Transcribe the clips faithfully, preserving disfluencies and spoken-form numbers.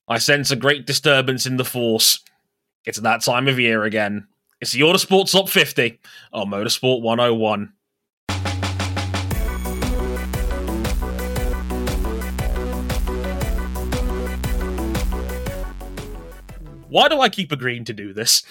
I sense a great disturbance in the force. It's that time of year again. It's the Autosport Top fifty on Motorsport one oh one. Why do I keep agreeing to do this?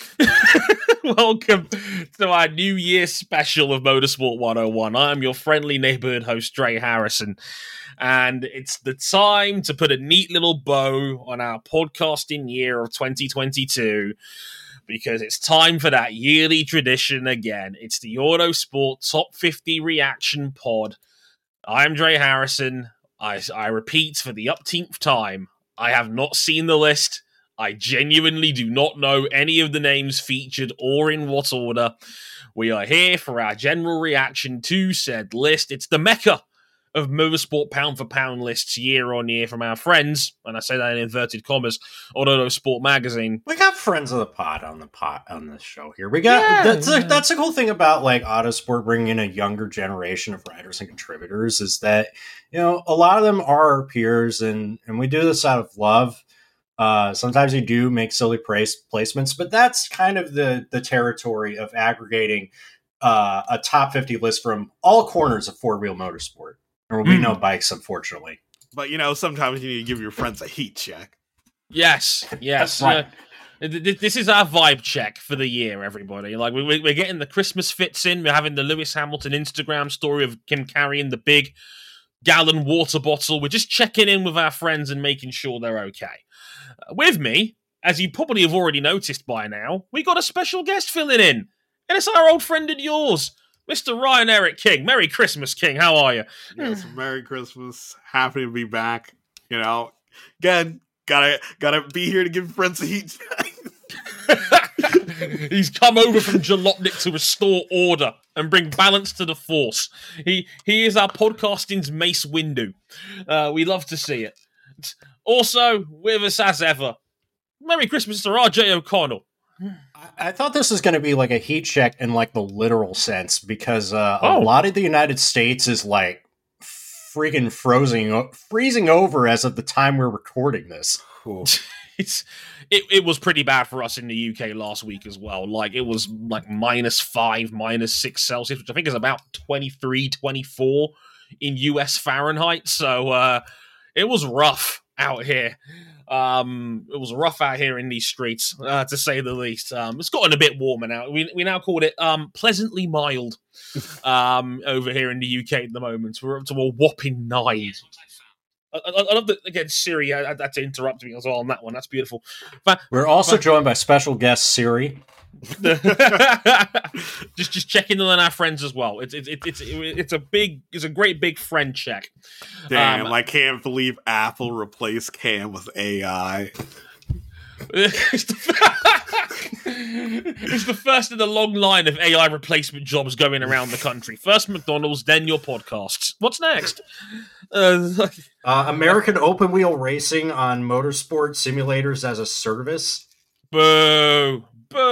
Welcome to our New Year special of Motorsport one oh one. I'm your friendly neighborhood host, Dre Harrison. And it's the time to put a neat little bow on our podcasting year of twenty twenty-two, because it's time for that yearly tradition again. It's the Autosport Top fifty Reaction Pod. I'm Dre Harrison. I, I repeat for the upteenth time, I have not seen the list. I genuinely do not know any of the names featured or in what order. We are here for our general reaction to said list. It's the mecca of motorsport pound-for-pound lists year on year from our friends, and I say that in inverted commas, on Autosport Magazine. We got friends of the pod on the pod on this show here. We got yeah, that's yeah. a, that's a cool thing about like Autosport bringing in a younger generation of writers and contributors is that, you know, a lot of them are our peers, and and we do this out of love. Uh, sometimes you do make silly price placements, but that's kind of the the territory of aggregating uh, a top fifty list from all corners of four-wheel motorsport. There will be mm. no bikes, unfortunately. But, you know, sometimes you need to give your friends a heat check. Yes, yes. Right. Uh, this is our vibe check for the year, everybody. Like we, we're getting the Christmas fits in. We're having the Lewis Hamilton Instagram story of him carrying the big gallon water bottle. We're just checking in with our friends and making sure they're okay. Uh, with me, as you probably have already noticed by now, we got a special guest filling in. And it's our old friend and yours, Mister Ryan Eric King. Merry Christmas, King. How are you? Yes, Merry Christmas. Happy to be back. You know, again, gotta gotta be here to give friends a heat check. He's come over from Jalopnik to restore order and bring balance to the force. He he is our podcasting's Mace Windu. Uh, we love to see it. Also, with us as ever, Merry Christmas to R J O'Connell. I, I thought this was going to be like a heat check in like the literal sense, because uh, oh. a lot of the United States is like freaking freezing, freezing over as of the time we're recording this. it's it, it was pretty bad for us in the U K last week as well. Like it was like minus five, minus six Celsius, which I think is about twenty-three, twenty-four in U S Fahrenheit. So uh, it was rough out here. Um, it was rough out here in these streets, uh, to say the least. Um, it's gotten a bit warmer now. We we now call it um, pleasantly mild um, over here in the U K at the moment. We're up to a whopping nine. I, I, I love that, again, Siri, I, I had to interrupt me as well on that one. That's beautiful. But, We're also but, joined by special guest Siri. just just checking in on our friends as well. It's it's it's it's a big it's a great big friend check. Damn, um, I can't believe Apple replaced Cam with A I. it's, the, it's the first in a long line of A I replacement jobs going around the country. First McDonald's, then your podcasts. What's next? Uh, uh, American Open Wheel Racing on Motorsport Simulators as a Service. Boo!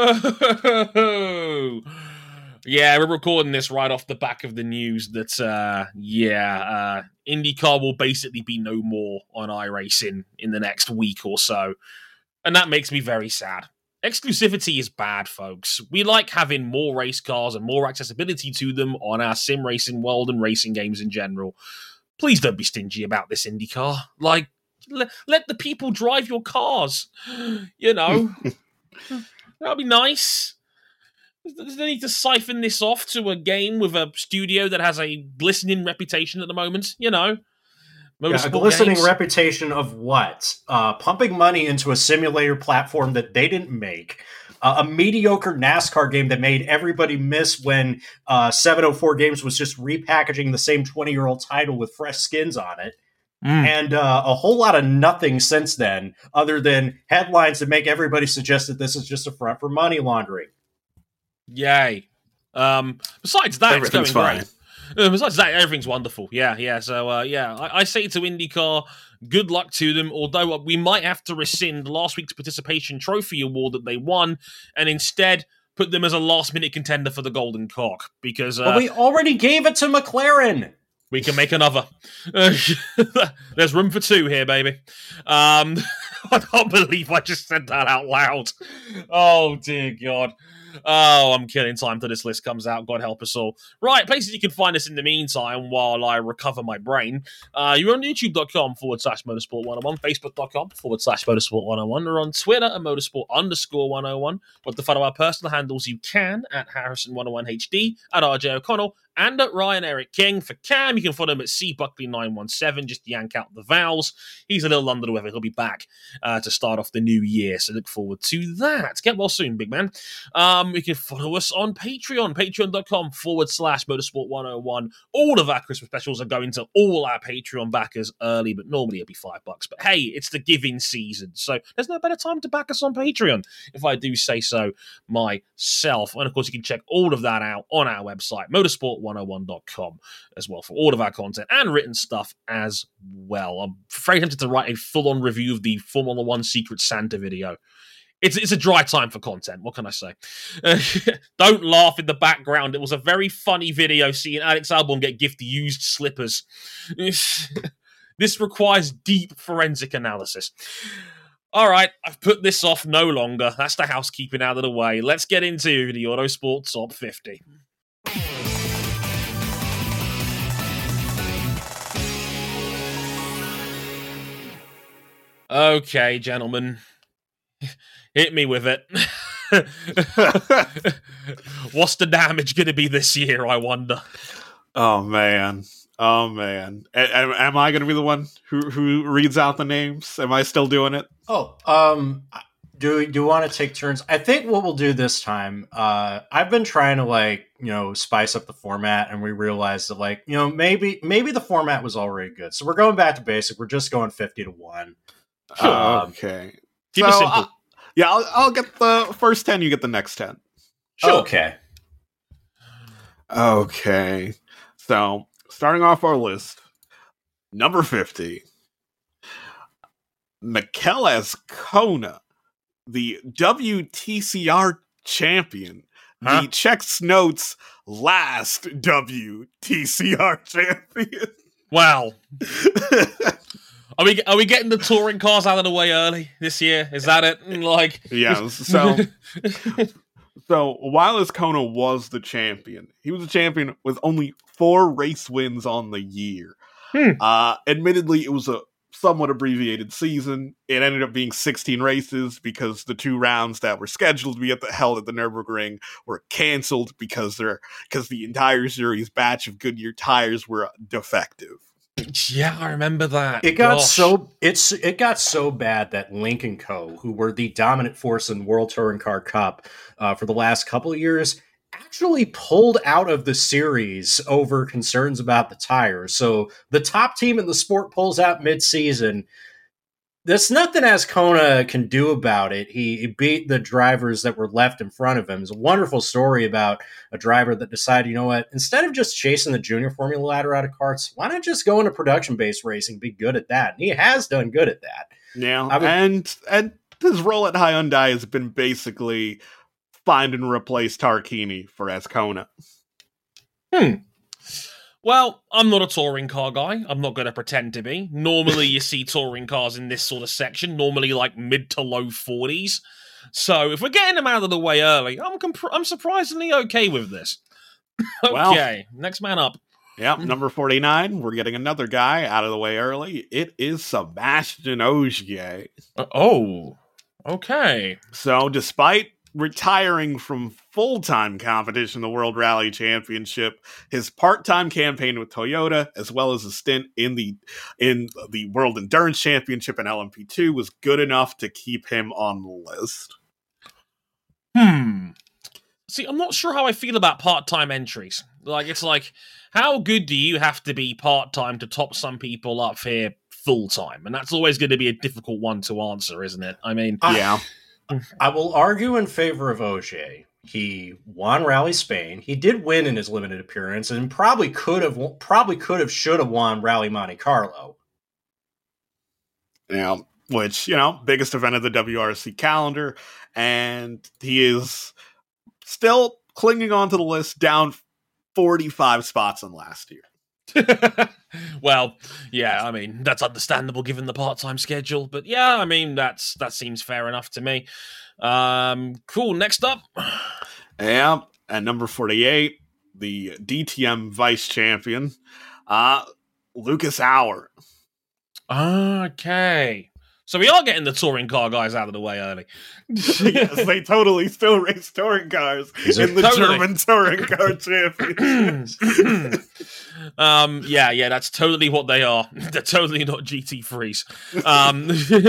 Boo! Yeah, we're recording this right off the back of the news that, uh, yeah, uh, IndyCar will basically be no more on iRacing in the next week or so. And that makes me very sad. Exclusivity is bad, folks. We like having more race cars and more accessibility to them on our sim racing world and racing games in general. Please don't be stingy about this IndyCar. Like, le- let the people drive your cars. You know? That'd be nice. There's no need to siphon this off to a game with a studio that has a glistening reputation at the moment, you know. Yeah, a glistening games. reputation of what? Uh, pumping money into a simulator platform that they didn't make. Uh, a mediocre NASCAR game that made everybody miss when uh, seven oh four Games was just repackaging the same twenty-year-old title with fresh skins on it. Mm. And uh, a whole lot of nothing since then, other than headlines that make everybody suggest that this is just a front for money laundering. Yay. Um, besides that, everything's it's going fine. great. Uh, besides that, everything's wonderful. Yeah, yeah. So, uh, yeah, I, I say to IndyCar, good luck to them, although we might have to rescind last week's participation trophy award that they won, and instead put them as a last-minute contender for the Golden Cock, because... Uh, but we already gave it to McLaren! We can make another. Uh, there's room for two here, baby. Um, I can't believe I just said that out loud. Oh, dear God. Oh, I'm killing time till this list comes out. God help us all. Right, places you can find us in the meantime while I recover my brain. Uh, you're on youtube.com forward slash motorsport 101, facebook.com forward slash motorsport 101, or on Twitter at motorsport underscore 101. Want to follow our personal handles, you can at Harrison one oh one H D, at R J O'Connell, and at Ryan Eric King. For Cam, you can follow him at C Buckley nine one seven, just yank out the vowels. He's a little under the weather. He'll be back uh, to start off the new year, so look forward to that. Get well soon, big man. Um, you can follow us on Patreon, patreon.com forward slash motorsport 101. All of our Christmas specials are going to all our Patreon backers early, but normally it'll be five bucks. But hey, it's the giving season, so there's no better time to back us on Patreon, if I do say so myself. And of course, you can check all of that out on our website, motorsport one oh one dot com, as well, for all of our content and written stuff as well. I'm very tempted to write a full-on review of the Formula One Secret Santa video. It's it's a dry time for content. What can I say? Uh, don't laugh in the background. It was a very funny video seeing Alex Albon get gifted used slippers. This requires deep forensic analysis. All right, I've put this off no longer. That's the housekeeping out of the way. Let's get into the Autosport Top fifty. Okay, gentlemen. Hit me with it. What's the damage going to be this year, I wonder? Oh, man. Oh, man. A- am I going to be the one who, who reads out the names? Am I still doing it? Oh, um, do, do you want to take turns? I think what we'll do this time, uh, I've been trying to, like, you know, spice up the format, and we realized that, like, you know, maybe maybe the format was already good. So we're going back to basic. We're just going fifty to one. Sure. Um, okay. Keep it so, simple. Uh, yeah, I'll, I'll get the first ten, you get the next ten. Sure. Okay. Okay. So, starting off our list, number fifty, Mikel Azcona, the W T C R champion, huh? The Czech Notes' last W T C R champion. Wow. Are we are we getting the touring cars out of the way early this year? Is that it? Like, yeah. So, so while Azcona was the champion, he was a champion with only four race wins on the year. Hmm. Uh, admittedly, it was a somewhat abbreviated season. It ended up being sixteen races because the two rounds that were scheduled to be at the held at the Nürburgring were canceled because they're because the entire series batch of Goodyear tires were defective. Yeah, I remember that. It got Gosh. so it's it got so bad that Link and Co., who were the dominant force in World Touring Car Cup uh, for the last couple of years, actually pulled out of the series over concerns about the tires. So the top team in the sport pulls out mid-season. There's nothing Azcona can do about it. He, he beat the drivers that were left in front of him. It's a wonderful story about a driver that decided, you know what, instead of just chasing the junior formula ladder out of karts, why not just go into production-based racing, be good at that? And he has done good at that. Yeah, would, and and his role at Hyundai has been basically find and replace Tarquini for Azcona. Hmm. Well, I'm not a touring car guy. I'm not going to pretend to be. Normally, you see touring cars in this sort of section, normally like mid to low forties. So if we're getting them out of the way early, I'm comp- I'm surprisingly okay with this. Okay, well, next man up. Yep, number forty-nine. We're getting another guy out of the way early. It is Sebastian Ogier. Uh, oh, okay. So despite retiring from full-time competition in the World Rally Championship, his part-time campaign with Toyota, as well as a stint in the in the World Endurance Championship and L M P two, was good enough to keep him on the list. Hmm. See, I'm not sure how I feel about part-time entries. Like, it's like, how good do you have to be part-time to top some people up here full-time? And that's always going to be a difficult one to answer, isn't it? I mean, uh, yeah. I will argue in favor of Ogier. He won Rally Spain. He did win in his limited appearance, and probably could have, probably could have, should have won Rally Monte Carlo. Yeah, which, you know, biggest event of the W R C calendar, and he is still clinging on to the list, down forty-five spots in last year. Well, yeah, I mean, that's understandable given the part-time schedule, but yeah, I mean, that's that seems fair enough to me. Um, cool, next up. Yeah, at number forty-eight, the D T M vice champion, uh, Lucas Auer. Okay. So we are getting the touring car guys out of the way early. Yes, they totally still race touring cars in the totally. German touring car championship. um, yeah, yeah, that's totally what they are. They're totally not G T threes. Um,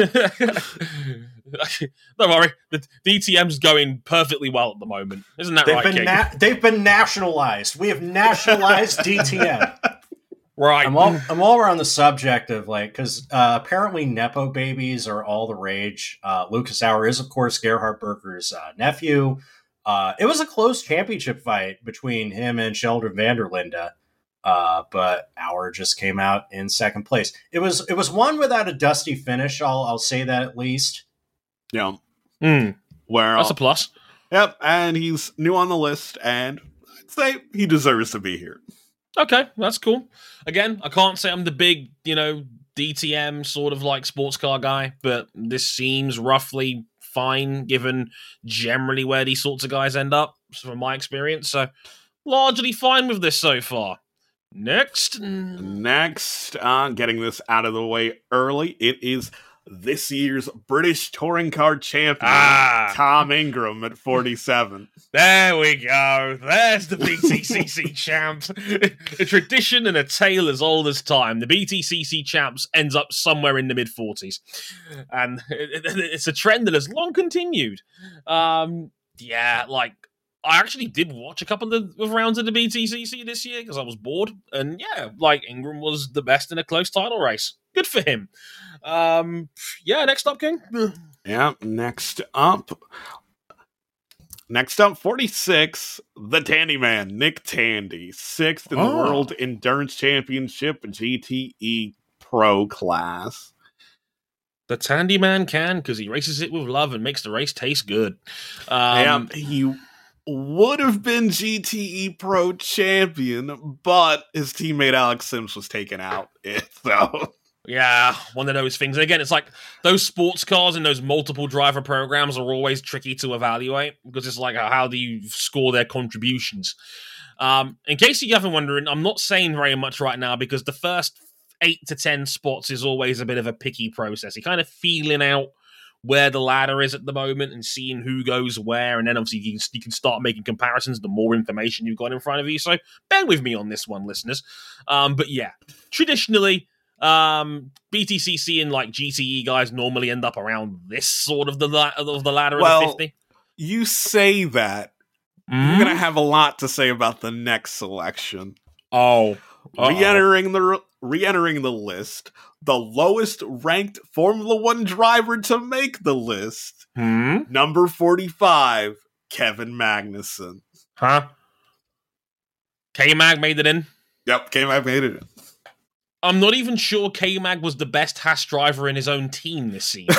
don't worry, the D T M's going perfectly well at the moment. Isn't that they've right, been King? na- They've been nationalized. We have nationalized D T M. Right. I'm all I'm all around the subject of like because uh, apparently Nepo babies are all the rage. Uh, Lucas Auer is of course Gerhard Berger's uh, nephew. Uh, it was a close championship fight between him and Sheldon van der Linde, uh, but Auer just came out in second place. It was it was one without a dusty finish. I'll I'll say that at least. Yeah, mm. where that's a plus. Yep, and he's new on the list, and I'd say he deserves to be here. Okay, that's cool. Again, I can't say I'm the big, you know, D T M sort of like sports car guy, but this seems roughly fine given generally where these sorts of guys end up from my experience. So largely fine with this so far. Next. Next, uh, getting this out of the way early, it is this year's British touring car champion, ah. Tom Ingram at forty-seven. There we go. There's the B T C C champs. A tradition and a tale as old as time. The B T C C champs ends up somewhere in the mid-forties. And it's a trend that has long continued. Um, yeah, like, I actually did watch a couple of rounds of the B T C C this year because I was bored. And yeah, like, Ingram was the best in a close title race. Good for him. Um, yeah, next up, King. Yeah, next up. Next up, forty-six, the Tandy Man, Nick Tandy, sixth in oh. the World Endurance Championship G T E Pro class. The Tandy Man can, because he races it with love and makes the race taste good. Um, yeah, he would have been G T E Pro champion, but his teammate Alex Sims was taken out. So... Yeah, one of those things. Again, it's like those sports cars and those multiple driver programs are always tricky to evaluate because it's like, how do you score their contributions? Um, in case you haven't wondering, I'm not saying very much right now because the first eight to ten spots is always a bit of a picky process. You're kind of feeling out where the ladder is at the moment and seeing who goes where, and then obviously you can, you can start making comparisons the more information you've got in front of you. So bear with me on this one, listeners. Um, but yeah, traditionally, Um, B T C C and like G T E guys normally end up around this sort of the la- of the ladder well, of the fifty. You say that. Mm? You're gonna have a lot to say about the next selection. Oh, uh-oh. re-entering the re-entering the list, the lowest ranked Formula One driver to make the list, hmm? number forty-five, Kevin Magnussen. Huh? K-Mag made it in. Yep, K-Mag made it in. I'm not even sure K-Mag was the best Haas driver in his own team this season.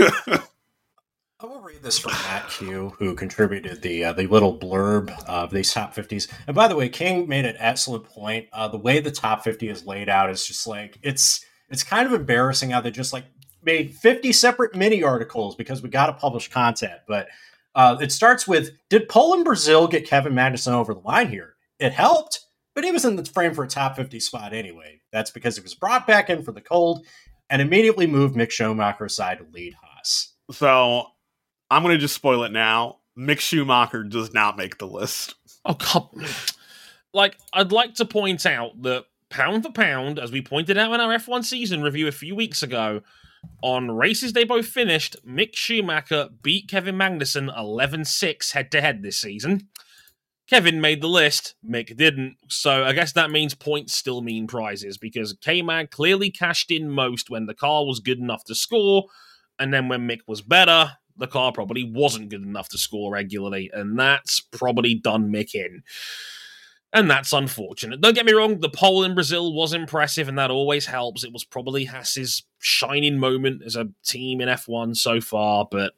I will read this from Matt Q, who contributed the uh, the little blurb of these top fifties. And by the way, King made an excellent point. Uh, the way the top fifty is laid out is just like, it's it's kind of embarrassing how they just like made fifty separate mini articles because we got to publish content. But uh, it starts with, did Poland Brazil get Kevin Magnussen over the line here? It helped. But he was in the frame for a top fifty spot anyway. That's because he was brought back in for the cold and immediately moved Mick Schumacher aside to lead Haas. So I'm going to just spoil it now. Mick Schumacher does not make the list. Oh, God. Like, I'd like to point out that pound for pound, as we pointed out in our F one season review a few weeks ago, on races they both finished, Mick Schumacher beat Kevin Magnussen eleven six head-to-head this season. Kevin made the list, Mick didn't, so I guess that means points still mean prizes, because K-Mag clearly cashed in most when the car was good enough to score, and then when Mick was better, the car probably wasn't good enough to score regularly, and that's probably done Mick in. And that's unfortunate. Don't get me wrong, the pole in Brazil was impressive, and that always helps. It was probably Haas's shining moment as a team in F one so far, but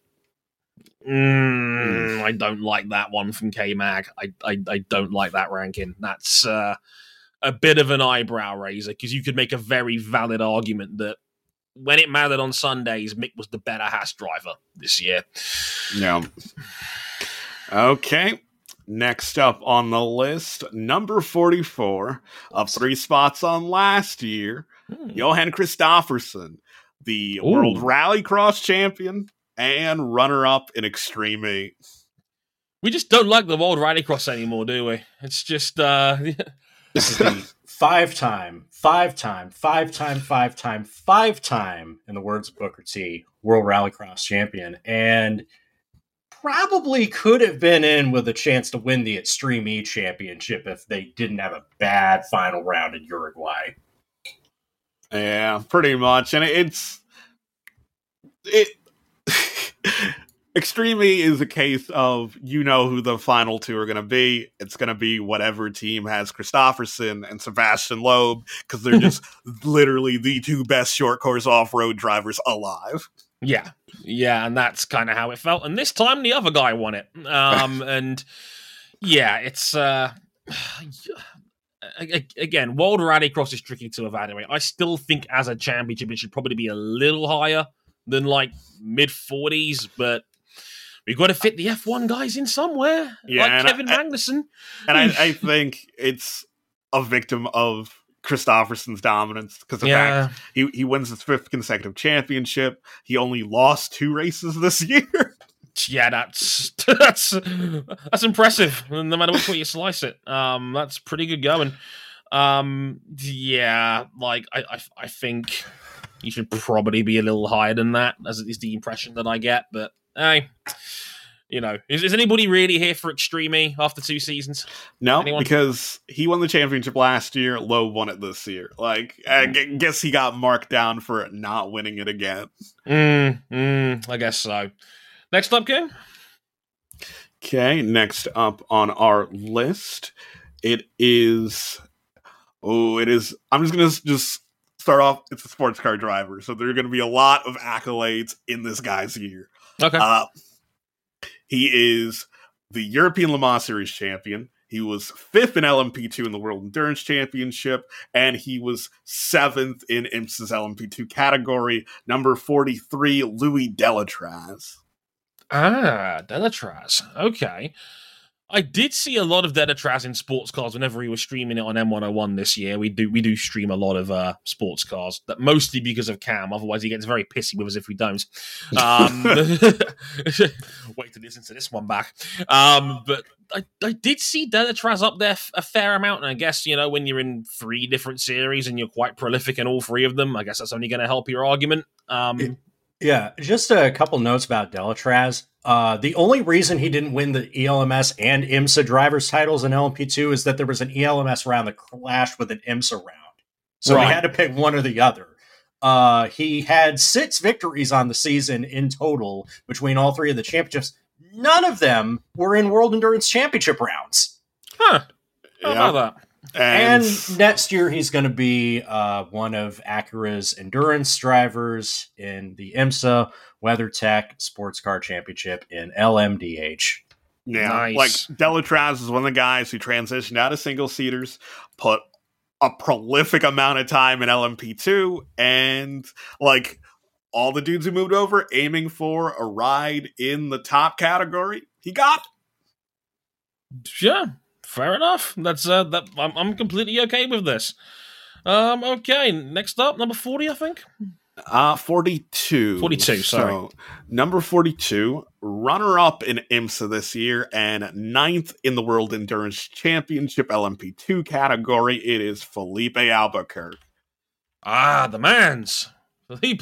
Mm, I don't like that one from K-Mag. I, I I don't like that ranking. That's uh, a bit of an eyebrow raiser, because you could make a very valid argument that when it mattered on Sundays, Mick was the better Haas driver this year. Yeah. Okay. Next up on the list, number forty-four, up three spots on last year, hmm. Johan Kristoffersson, the Ooh. World Rallycross champion and runner-up in Extreme eight. We just don't like the World Rallycross anymore, do we? It's just... uh This is the five-time, five-time, five-time, five-time, five-time, in the words of Booker T, World Rallycross champion. And probably could have been in with a chance to win the Extreme E championship if they didn't have a bad final round in Uruguay. Yeah, pretty much. And it's... it. Extreme E is a case of, you know who the final two are going to be. It's going to be whatever team has Kristoffersson and Sebastian Loeb, because they're just literally the two best short course off-road drivers alive. Yeah, yeah, and that's kind of how it felt. And this time, the other guy won it. Um, and yeah, it's... Uh, again, World Rallycross is tricky to evaluate. I still think as a championship, it should probably be a little higher than like mid-forties, but... we've got to fit the F one guys in somewhere, yeah, like Kevin I, Magnussen. And I, I think it's a victim of Kristoffersson's dominance, because the yeah. fact he, he wins his fifth consecutive championship. He only lost two races this year. Yeah, that's that's that's impressive. No matter which way you slice it, um, that's pretty good going. Um, yeah, like I, I, I think you should probably be a little higher than that, as is the impression that I get. But hey, you know, is, is anybody really here for Extreme E after two seasons? No, Anyone? Because he won the championship last year. Lowe won it this year. Like, I g- guess he got marked down for not winning it again. Mm, mm, I guess so. Next up, King. Okay, next up on our list, it is. Oh, it is. I'm just gonna just start off. It's a sports car driver, so there are going to be a lot of accolades in this guy's year. Okay. Uh, he is the European Le Mans Series champion. He was fifth in L M P two in the World Endurance Championship, and he was seventh in IMSA's L M P two category. Number forty-three, Louis Delatraz. Ah, Delatraz. Okay. I did see a lot of Delatraz in sports cars whenever he was streaming it on M one oh one this year. We do we do stream a lot of uh, sports cars, that mostly because of Cam. Otherwise, he gets very pissy with us if we don't. Um, wait to listen to this one back. Um, but I, I did see Delatraz up there a fair amount, and I guess, you know, when you're in three different series and you're quite prolific in all three of them, I guess that's only going to help your argument. Um, it- Yeah, just a couple notes about Delatraz. Uh, the only reason he didn't win the E L M S and IMSA drivers titles in L M P two is that there was an E L M S round that clashed with an IMSA round. So right. He had to pick one or the other. Uh, he had six victories on the season in total between all three of the championships. None of them were in World Endurance Championship rounds. Huh. How yeah. about that? And, and next year, he's going to be uh, one of Acura's endurance drivers in the IMSA WeatherTech Sports Car Championship in L M D H. Yeah, nice. Like Delatraz is one of the guys who transitioned out of single-seaters, put a prolific amount of time in L M P two, and like all the dudes who moved over aiming for a ride in the top category, he got it. Yeah. Fair enough. That's uh, that. I'm, I'm completely okay with this. Um, okay. Next up, number forty, I think. Uh forty-two. Forty-two. Sorry. So, number forty-two, runner-up in IMSA this year, and ninth in the World Endurance Championship L M P two category. It is Felipe Albuquerque. Ah, the man's. Felipe.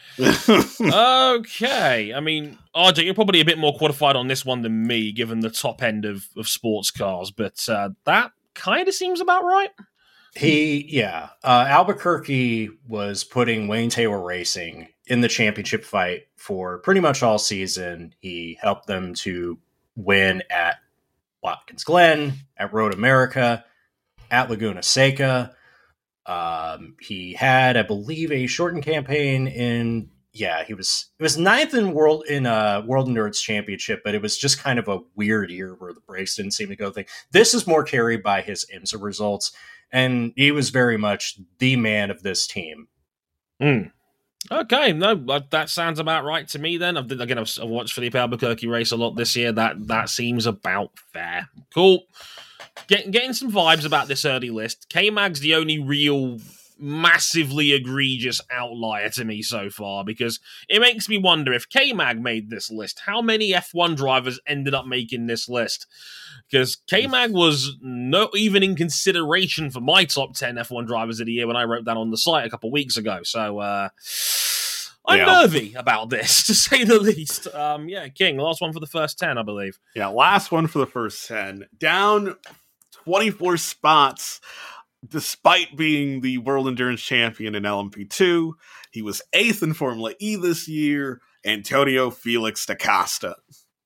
Okay. I mean, R J, you're probably a bit more qualified on this one than me, given the top end of, of sports cars, but uh, that kind of seems about right. He, yeah. Uh, Albuquerque was putting Wayne Taylor Racing in the championship fight for pretty much all season. He helped them to win at Watkins Glen, at Road America, at Laguna Seca. Um, he had, I believe, a shortened campaign in yeah, he was it was ninth in world in uh World Endurance Championship, but it was just kind of a weird year where the brakes didn't seem to go thing. This is more carried by his IMSA results, and he was very much the man of this team. Mm. Okay, no, that sounds about right to me then. I've, again, I've watched Felipe Albuquerque race a lot this year. That that seems about fair. Cool. Getting getting some vibes about this early list. K-Mag's the only real massively egregious outlier to me so far, because it makes me wonder, if K-Mag made this list, how many F one drivers ended up making this list? Because K-Mag was not even in consideration for my top ten F one drivers of the year when I wrote that on the site a couple weeks ago. So uh, I'm yeah. nervy about this, to say the least. Um, yeah, King, last one for the first ten, I believe. Yeah, last one for the first ten. Down twenty-four spots. Despite being the World Endurance Champion in L M P two, he was eighth in Formula E this year, Antonio Felix da Costa.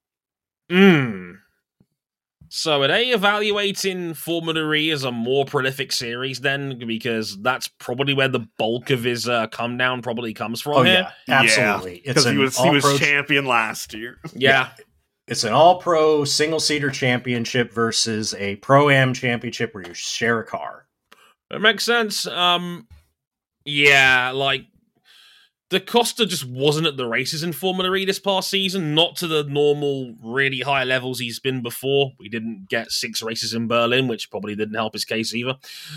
Hmm. So are they evaluating Formula E as a more prolific series then? Because that's probably where the bulk of his uh, come down probably comes from. Oh, here. yeah, absolutely. Because yeah, he was he was champion last year. Yeah. yeah. It's an all-pro single-seater championship versus a Pro-Am championship where you share a car. It makes sense. Um, yeah, like, Da Costa just wasn't at the races in Formula E this past season, not to the normal, really high levels he's been before. We didn't get six races in Berlin, which probably didn't help his case either.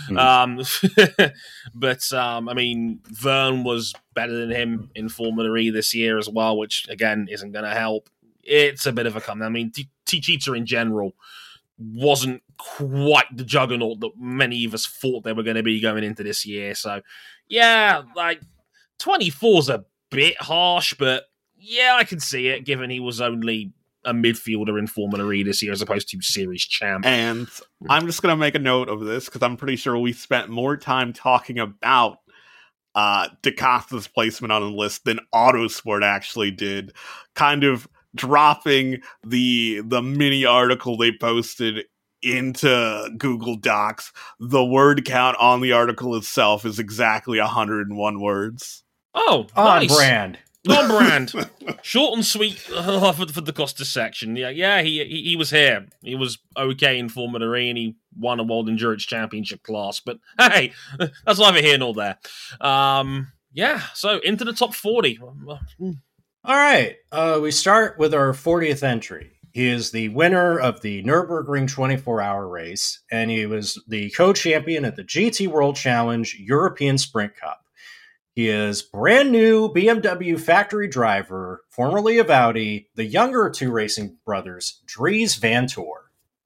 Mm. Um, but, um, I mean, Vern was better than him in Formula E this year as well, which, again, isn't going to help. It's a bit of a come. I mean, Techeetah in general wasn't quite the juggernaut that many of us thought they were going to be going into this year. So, yeah, like, twenty-four's a bit harsh, but yeah, I can see it, given he was only a midfielder in Formula E this year as opposed to series champ. And I'm just going to make a note of this, because I'm pretty sure we spent more time talking about uh, Da Costa's placement on the list than Autosport actually did, kind of dropping the the mini article they posted into Google Docs. The word count on the article itself is exactly one hundred one words. Oh, on nice. brand. On brand. Short and sweet uh, for, for the Costa section. Yeah, yeah, he, he he was here. He was okay in Formula E, and he won a World Endurance Championship class. But hey, that's neither here nor there. Um, yeah, so into the top forty. All right, uh, we start with our fortieth entry. He is the winner of the Nürburgring twenty-four hour race, and he was the co-champion at the G T World Challenge European Sprint Cup. He is brand new B M W factory driver, formerly of Audi, the younger of two racing brothers, Dries Vanthoor.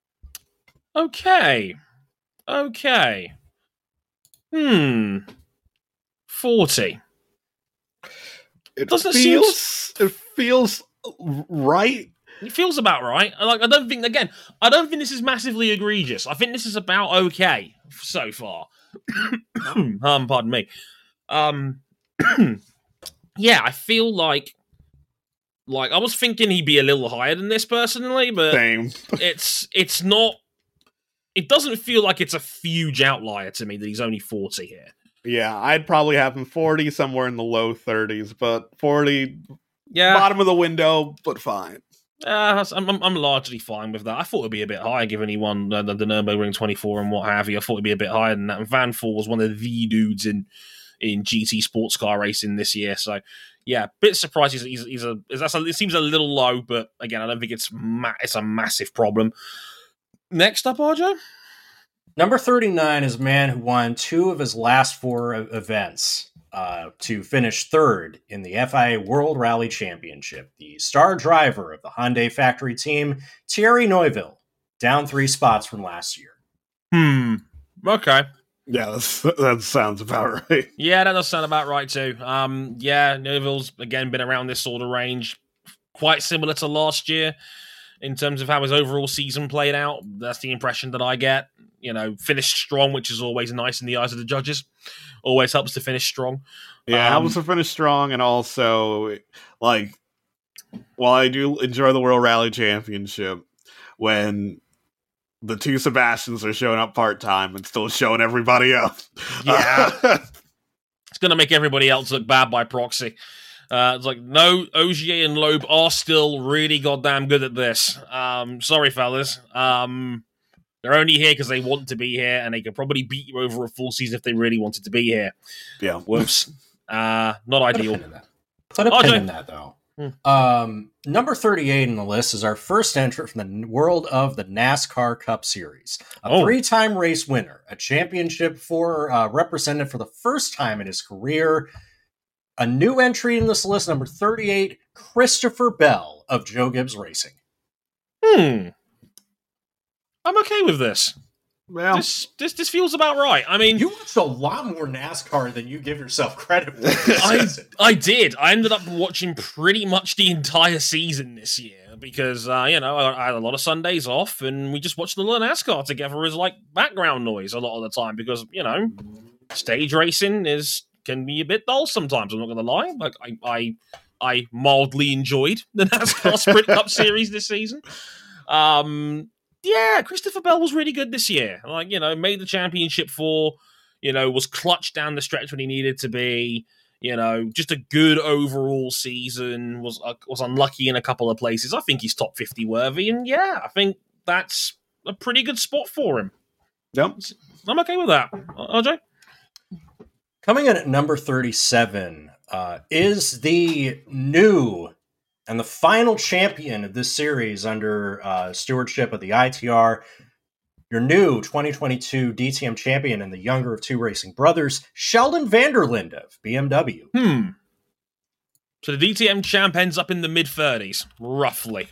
Okay. Okay. Hmm. forty. It Doesn't feels seem... it feels right. It feels about right. Like, I don't think, again, I don't think this is massively egregious. I think this is about okay so far. um, pardon me. Um, yeah, I feel like, like I was thinking he'd be a little higher than this personally, but Same. it's it's not. It doesn't feel like it's a huge outlier to me that he's only forty here. Yeah, I'd probably have him forty, somewhere in the low thirties, but forty, yeah, bottom of the window, but fine. Uh, I'm, I'm I'm largely fine with that. I thought it'd be a bit higher given he won uh, the, the Nürburgring twenty-four and what have you. I thought it'd be a bit higher than that. And Vanthoor was one of the dudes in in G T sports car racing this year. So yeah, bit surprised he's he's, he's a, that's a it seems a little low, but again, I don't think it's ma- it's a massive problem. Next up, Arjo. Number thirty-nine is a man who won two of his last four events uh, to finish third in the F I A World Rally Championship. The star driver of the Hyundai factory team, Thierry Neuville, down three spots from last year. Hmm. Okay. Yeah, that's, that sounds about right. Yeah, that does sound about right too. Um, yeah, Neuville's, again, been around this sort of range, quite similar to last year in terms of how his overall season played out. That's the impression that I get. You know, finished strong, which is always nice in the eyes of the judges. Always helps to finish strong. Yeah, um, helps to finish strong, and also, like, while I do enjoy the World Rally Championship, when the two Sebastians are showing up part-time and still showing everybody else. Yeah. It's going to make everybody else look bad by proxy. Uh, it's like, no, Ogier and Loeb are still really goddamn good at this. Um, sorry, fellas. Um, they're only here because they want to be here, and they could probably beat you over a full season if they really wanted to be here. Yeah. Whoops. Uh, not ideal. Put a pin in that, though. Hmm. Um, number thirty-eight on the list is our first entrant from the world of the NASCAR Cup Series. A oh. three-time race winner, a championship for uh, represented for the first time in his career. A new entry in this list, number thirty-eight, Christopher Bell of Joe Gibbs Racing. Hmm. I'm okay with this. Well, this, this this feels about right. I mean, you watched a lot more NASCAR than you give yourself credit for. I, I did. I ended up watching pretty much the entire season this year because, uh, you know, I, I had a lot of Sundays off and we just watched a lot of NASCAR together as, like, background noise a lot of the time because, you know, stage racing is can be a bit dull sometimes, I'm not going to lie. Like, I, I, I mildly enjoyed the NASCAR Sprint Cup Series this season. Um... Yeah, Christopher Bell was really good this year. Like, you know, made the championship for, you know, was clutch down the stretch when he needed to be. You know, just a good overall season. Was uh, was unlucky in a couple of places. I think he's top fifty worthy, and yeah, I think that's a pretty good spot for him. Yep, I'm okay with that. R J? Coming in at number thirty-seven uh, is the new and the final champion of this series under uh, stewardship of the I T R, your new twenty twenty-two D T M champion and the younger of two racing brothers, Sheldon Vanderlinde of B M W. Hmm. So the D T M champ ends up in the mid-thirties, roughly.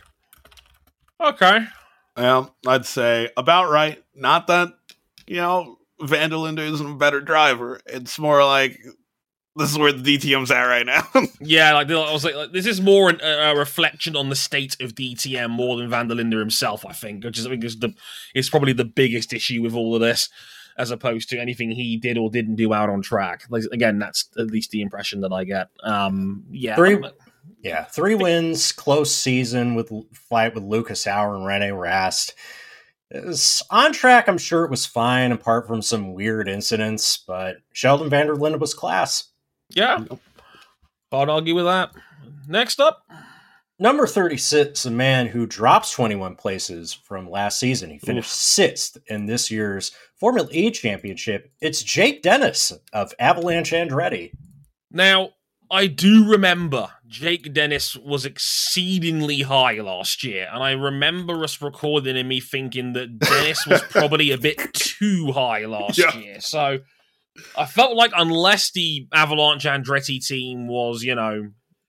Okay. Well, I'd say about right. Not that, you know, Vanderlinde isn't a better driver. It's more like this is where the D T M's at right now. Yeah, like I was like, like this is more an, a reflection on the state of D T M more than Vanderlinde himself. I think, which is I think is the is probably the biggest issue with all of this, as opposed to anything he did or didn't do out on track. Like again, that's at least the impression that I get. Um, yeah, three, yeah, three wins, close season with fight with Lucas Auer and Rene Rast. It was on track. I'm sure it was fine, apart from some weird incidents. But Sheldon Vanderlinde was class. Yeah, I'd argue with that. Next up, number thirty-six, a man who drops twenty-one places from last season. He finished Oof. sixth in this year's Formula E championship. It's Jake Dennis of Avalanche Andretti. Now, I do remember Jake Dennis was exceedingly high last year, and I remember us recording and me thinking that Dennis was probably a bit too high last yeah. year. So I felt like unless the Avalanche Andretti team was, you know,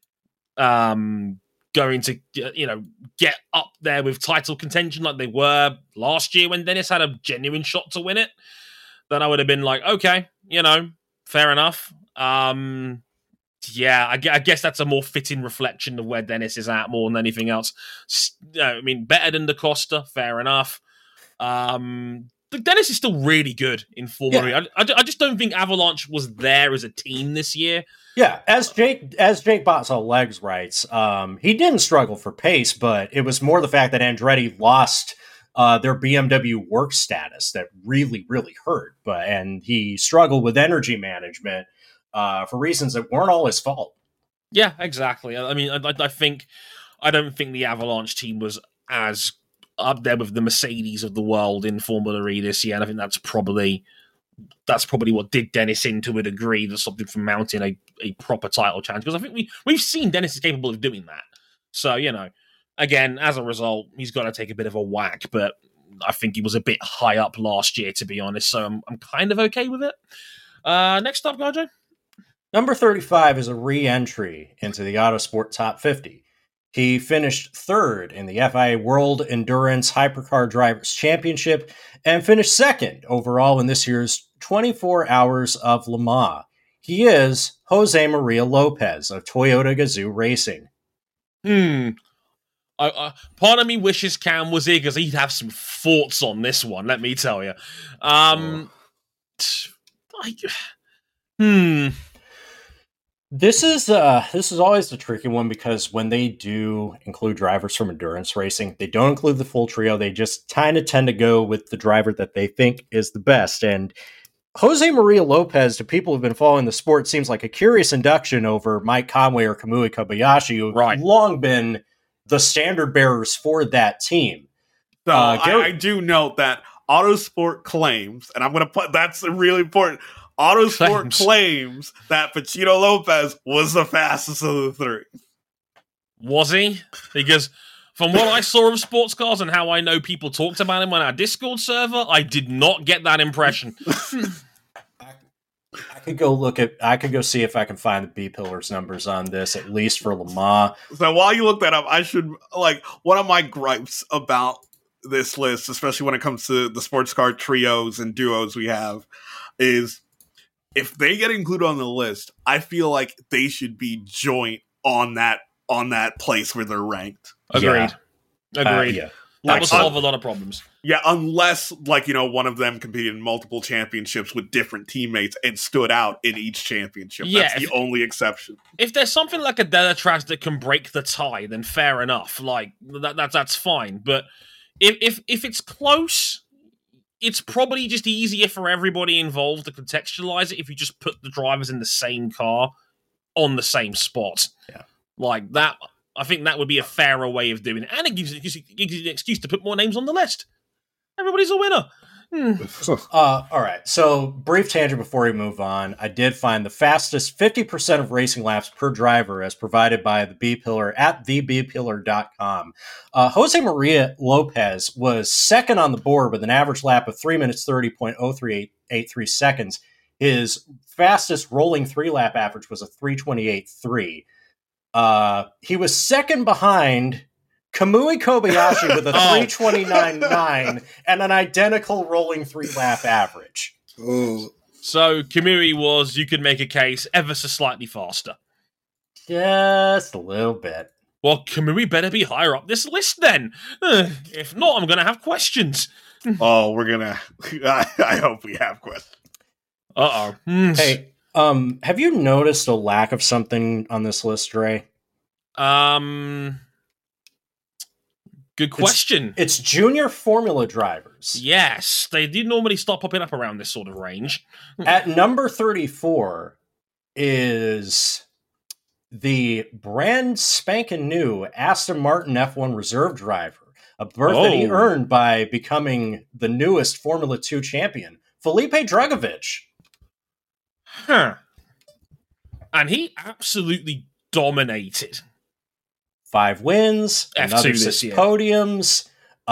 um, going to, you know, get up there with title contention like they were last year when Dennis had a genuine shot to win it, then I would have been like, okay, you know, fair enough. Um, yeah, I, I guess that's a more fitting reflection of where Dennis is at more than anything else. I mean, better than DaCosta, fair enough. Um... Dennis is still really good in Formula yeah. E. I, I, I just don't think Avalanche was there as a team this year. Yeah, as Jake as Jake Botzall Legs writes, um, he didn't struggle for pace, but it was more the fact that Andretti lost uh, their B M W work status that really, really hurt. But and he struggled with energy management uh, for reasons that weren't all his fault. Yeah, exactly. I mean, I, I think I don't think the Avalanche team was as up there with the Mercedes of the world in Formula E this year, and I think that's probably that's probably what did Dennis in to a degree that stopped him from mounting a, a proper title challenge, because I think we, we've seen Dennis is capable of doing that. So, you know, again, as a result, he's got to take a bit of a whack, but I think he was a bit high up last year, to be honest, so I'm, I'm kind of okay with it. Uh, next up, Garjo? Number thirty-five is a re-entry into the Autosport Top fifty. He finished third in the F I A World Endurance Hypercar Drivers Championship and finished second overall in this year's twenty-four Hours of Le Mans. He is Jose Maria Lopez of Toyota Gazoo Racing. Hmm. I, uh, part of me wishes Cam was here because he'd have some thoughts on this one, let me tell you. Um, oh. I, hmm. This is uh, this is always a tricky one because when they do include drivers from endurance racing, they don't include the full trio. They just kind of tend to go with the driver that they think is the best. And Jose Maria Lopez, to people who've been following the sport, seems like a curious induction over Mike Conway or Kamui Kobayashi, who've right. long been the standard bearers for that team. So uh, Gary- I, I do note that Autosport claims, and I'm going to put that's really important. Autosport claims. claims that Pachito Lopez was the fastest of the three. Was he? Because from what I saw of sports cars and how I know people talked about him on our Discord server, I did not get that impression. I, I could go look at. I could go see if I can find the B Pillars numbers on this, at least for Le Mans. So while you look that up, I should like one of my gripes about this list, especially when it comes to the sports car trios and duos we have, is if they get included on the list, I feel like they should be joint on that on that place where they're ranked. Agreed. Yeah. Agreed. Uh, yeah. That will solve a lot of problems. Yeah, unless, like, you know, one of them competed in multiple championships with different teammates and stood out in each championship. Yeah, That's if, the only exception. If there's something like a Delatraz that can break the tie, then fair enough. Like, that, that that's fine. But if, if if it's close, it's probably just easier for everybody involved to contextualize it if you just put the drivers in the same car on the same spot. Yeah. Like that... I think that would be a fairer way of doing it. And it gives, it gives you an excuse to put more names on the list. Everybody's a winner. Hmm. uh, all right. So, brief tangent before we move on. I did find the fastest fifty percent of racing laps per driver as provided by the B Pillar at the b pillar dot com. Uh, Jose Maria Lopez was second on the board with an average lap of three minutes thirty point oh three eight three seconds. His fastest rolling three-lap average was a three twenty-eight point three. Uh, he was second behind Kamui Kobayashi with a oh. three twenty-nine point nine and an identical rolling three-lap average. Oh. So Kamui was, you could make a case, ever so slightly faster. Just a little bit. Well, Kamui better be higher up this list then. Uh, if not, I'm going to have questions. Oh, we're going to... I hope we have questions. Uh-oh. Mm. Hey, Um, have you noticed a lack of something on this list, Ray? Um, good question. It's, it's junior Formula drivers. Yes, they do normally start popping up around this sort of range. At number thirty-four is the brand spanking new Aston Martin F one reserve driver, a berth oh. that he earned by becoming the newest Formula two champion, Felipe Drugovich. Huh. And he absolutely dominated. Five wins, F two another six year. podiums.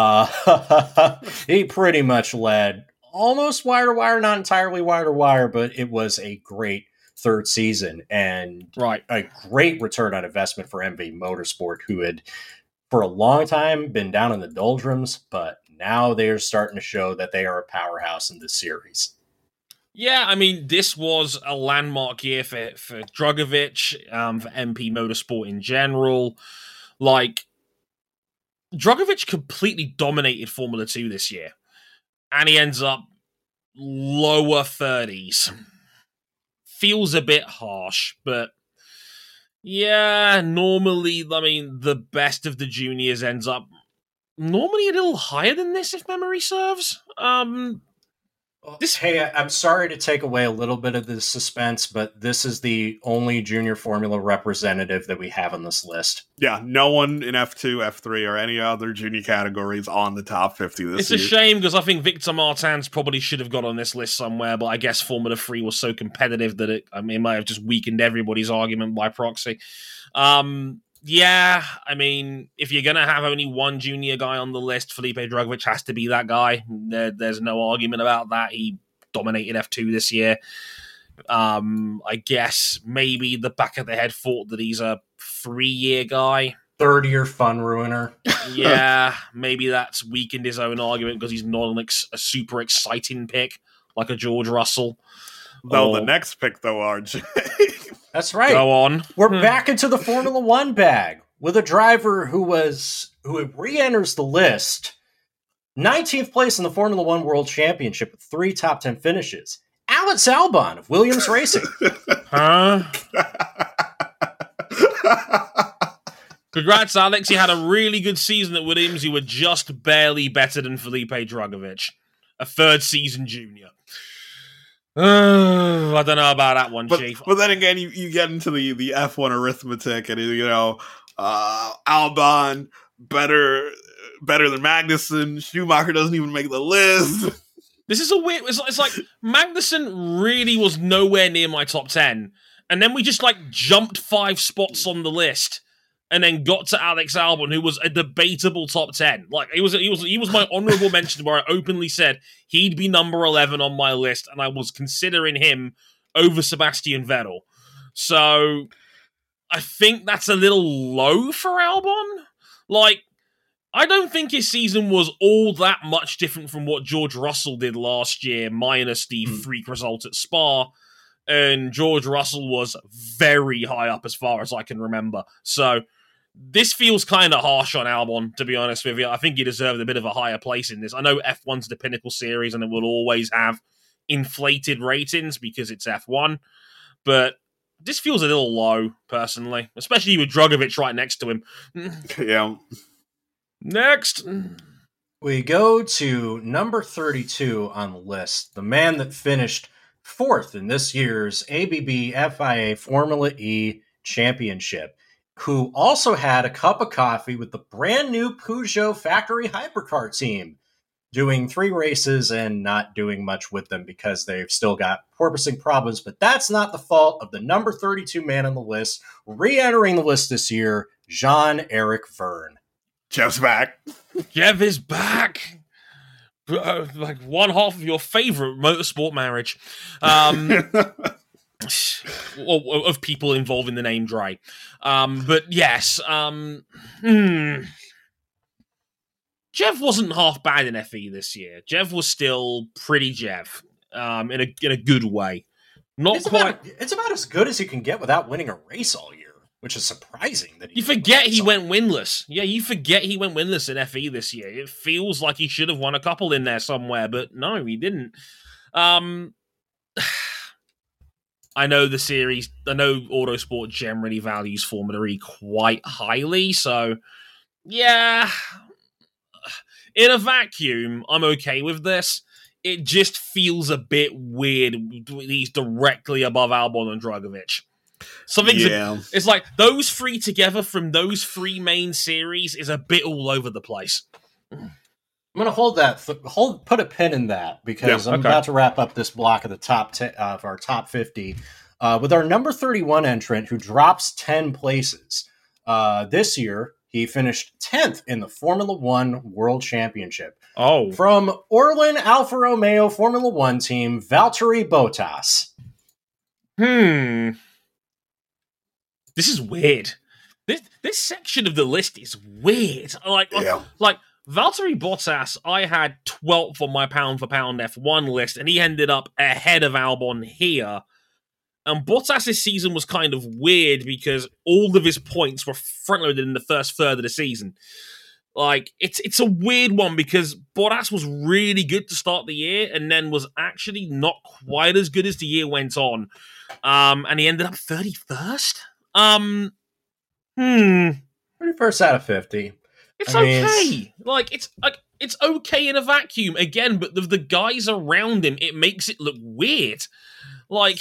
Uh, he pretty much led almost wire to wire, not entirely wire to wire, but it was a great third season and right. a great return on investment for M V Motorsport, who had for a long time been down in the doldrums, but now they're starting to show that they are a powerhouse in this series. Yeah, I mean, this was a landmark year for, for Drugovich, um, for M P Motorsport in general. Like, Drugovich completely dominated Formula two this year. And he ends up lower thirties. Feels a bit harsh, but yeah, normally, I mean, the best of the juniors ends up normally a little higher than this, if memory serves. Um... This, hey, I'm sorry to take away a little bit of the suspense, but this is the only junior Formula representative that we have on this list. Yeah, no one in F two, F three, or any other junior categories on the top fifty this it's year. It's a shame, because I think Victor Martins probably should have got on this list somewhere, but I guess Formula three was so competitive that it, I mean, it might have just weakened everybody's argument by proxy. Um... Yeah, I mean, if you're going to have only one junior guy on the list, Felipe Drugovich has to be that guy. There, there's no argument about that. He dominated F two this year. Um, I guess maybe the back of the head thought that he's a three-year guy. Third-year fun ruiner. Yeah, maybe that's weakened his own argument because he's not an ex- a super exciting pick like a George Russell. Though or... the next pick, though, R J. That's right. Go on. We're back into the Formula One bag with a driver who was who re-enters the list. nineteenth place in the Formula One World Championship with three top ten finishes. Alex Albon of Williams Racing. Huh? Congrats, Alex. You had a really good season at Williams. You were just barely better than Felipe Drugovich, a third season junior. Uh, I don't know about that one, but, Chief. But then again, you, you get into the, the F one arithmetic, and you know, uh, Albon better better than Magnussen. Schumacher doesn't even make the list. This is a weird. It's, it's like Magnussen really was nowhere near my top ten, and then we just like jumped five spots on the list, and then got to Alex Albon, who was a debatable top ten. Like he was, he was, he was my honorable mention, where I openly said he'd be number eleven on my list, and I was considering him over Sebastian Vettel. So I think that's a little low for Albon. Like, I don't think his season was all that much different from what George Russell did last year, minus the mm. freak result at Spa. And George Russell was very high up as far as I can remember. So this feels kind of harsh on Albon, to be honest with you. I think he deserved a bit of a higher place in this. I know F one's the pinnacle series and it will always have inflated ratings because it's F one, but this feels a little low, personally, especially with Drugovich right next to him. Yeah. Next. We go to number thirty-two on the list, the man that finished fourth in this year's A B B F I A Formula E Championship, who also had a cup of coffee with the brand new Peugeot factory hypercar team, doing three races and not doing much with them because they've still got porpoising problems. But that's not the fault of the number thirty-two man on the list, re-entering the list this year, Jean-Eric Vergne. Jeff's back. Jeff is back. Uh, like one half of your favorite motorsport marriage. Um, of people involving the name Dre. Um, but yes, um, hmm. Jeff wasn't half bad in F E this year. Jeff was still pretty Jeff, um, in a in a good way. Not it's quite. About, it's about as good as you can get without winning a race all year, which is surprising. That he you forget he went winless. Yeah, you forget he went winless in F E this year. It feels like he should have won a couple in there somewhere, but no, he didn't. Um, I know the series. I know Autosport generally values Formula E quite highly, so yeah. In a vacuum, I'm okay with this. It just feels a bit weird. He's directly above Albon and Drugovich. Something's yeah. a, it's like those three together from those three main series is a bit all over the place. I'm going to hold that, th- hold, put a pin in that because yeah, I'm okay. about to wrap up this block of the top ten, uh, of our top fifty uh, with our number thirty-one entrant who drops ten places. Uh, this year, he finished tenth in the Formula One World Championship. Oh. From Orlen Alfa Romeo Formula One team, Valtteri Bottas. Hmm. This is weird. This this section of the list is weird. Like, yeah. like Valtteri Bottas, I had twelfth on my pound for pound F one list, and he ended up ahead of Albon here. And Bottas' season was kind of weird because all of his points were front-loaded in the first third of the season. Like, it's it's a weird one because Bottas was really good to start the year and then was actually not quite as good as the year went on. Um, and he ended up thirty-first? Um, hmm. thirty-first out of fifty. It's I mean, okay. it's... Like, it's like it's okay in a vacuum. Again, but the, the guys around him, it makes it look weird. Like...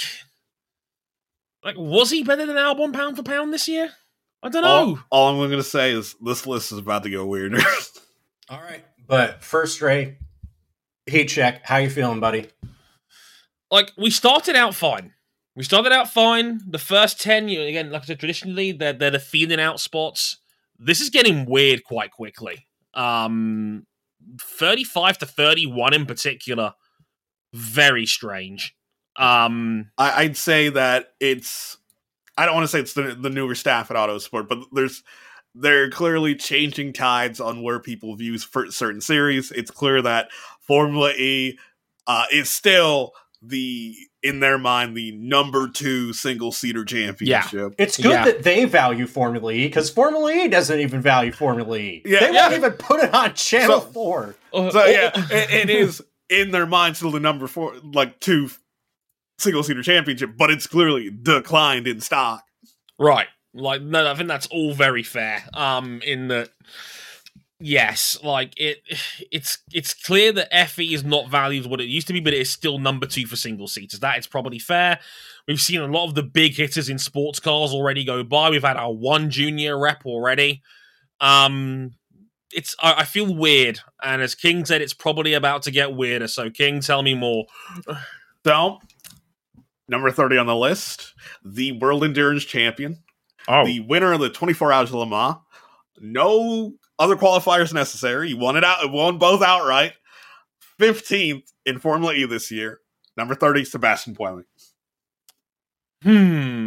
Like, was he better than Albon pound for pound this year? I don't know. All, all I'm going to say is this list is about to go weirder. All right. But first, Ray, heat check. How you feeling, buddy? Like, we started out fine. We started out fine. The first ten, you again, like I said, traditionally, they're, they're the feeling out spots. This is getting weird quite quickly. Um, thirty-five to thirty-one in particular, very strange. Um, I, I'd say that it's, I don't want to say it's the, the newer staff at Autosport, but there's, they're clearly changing tides on where people view for certain series. It's clear that Formula E uh, is still the, in their mind, the number two single-seater championship. Yeah. It's good yeah. that they value Formula E, because Formula E doesn't even value Formula E. Yeah, they yeah. won't even put it on Channel so, four. Uh, so, yeah, it, it is, in their mind, still the number four, like, two single-seater championship, but it's clearly declined in stock. Right. Like, no, I think that's all very fair. Um, in that Yes, like it, it's it's clear that F E is not valued what it used to be, but it is still number two for single seaters. That is probably fair. We've seen a lot of the big hitters in sports cars already go by. We've had our one junior rep already. Um, it's I, I feel weird, and as King said, it's probably about to get weirder. So, King, tell me more. So, number thirty on the list, the World Endurance Champion, oh. the winner of the twenty-four Hours of Le Mans. No other qualifiers necessary. He won it out. Won both outright. fifteenth in Formula E this year. Number thirty, Sebastian Buemi. Hmm.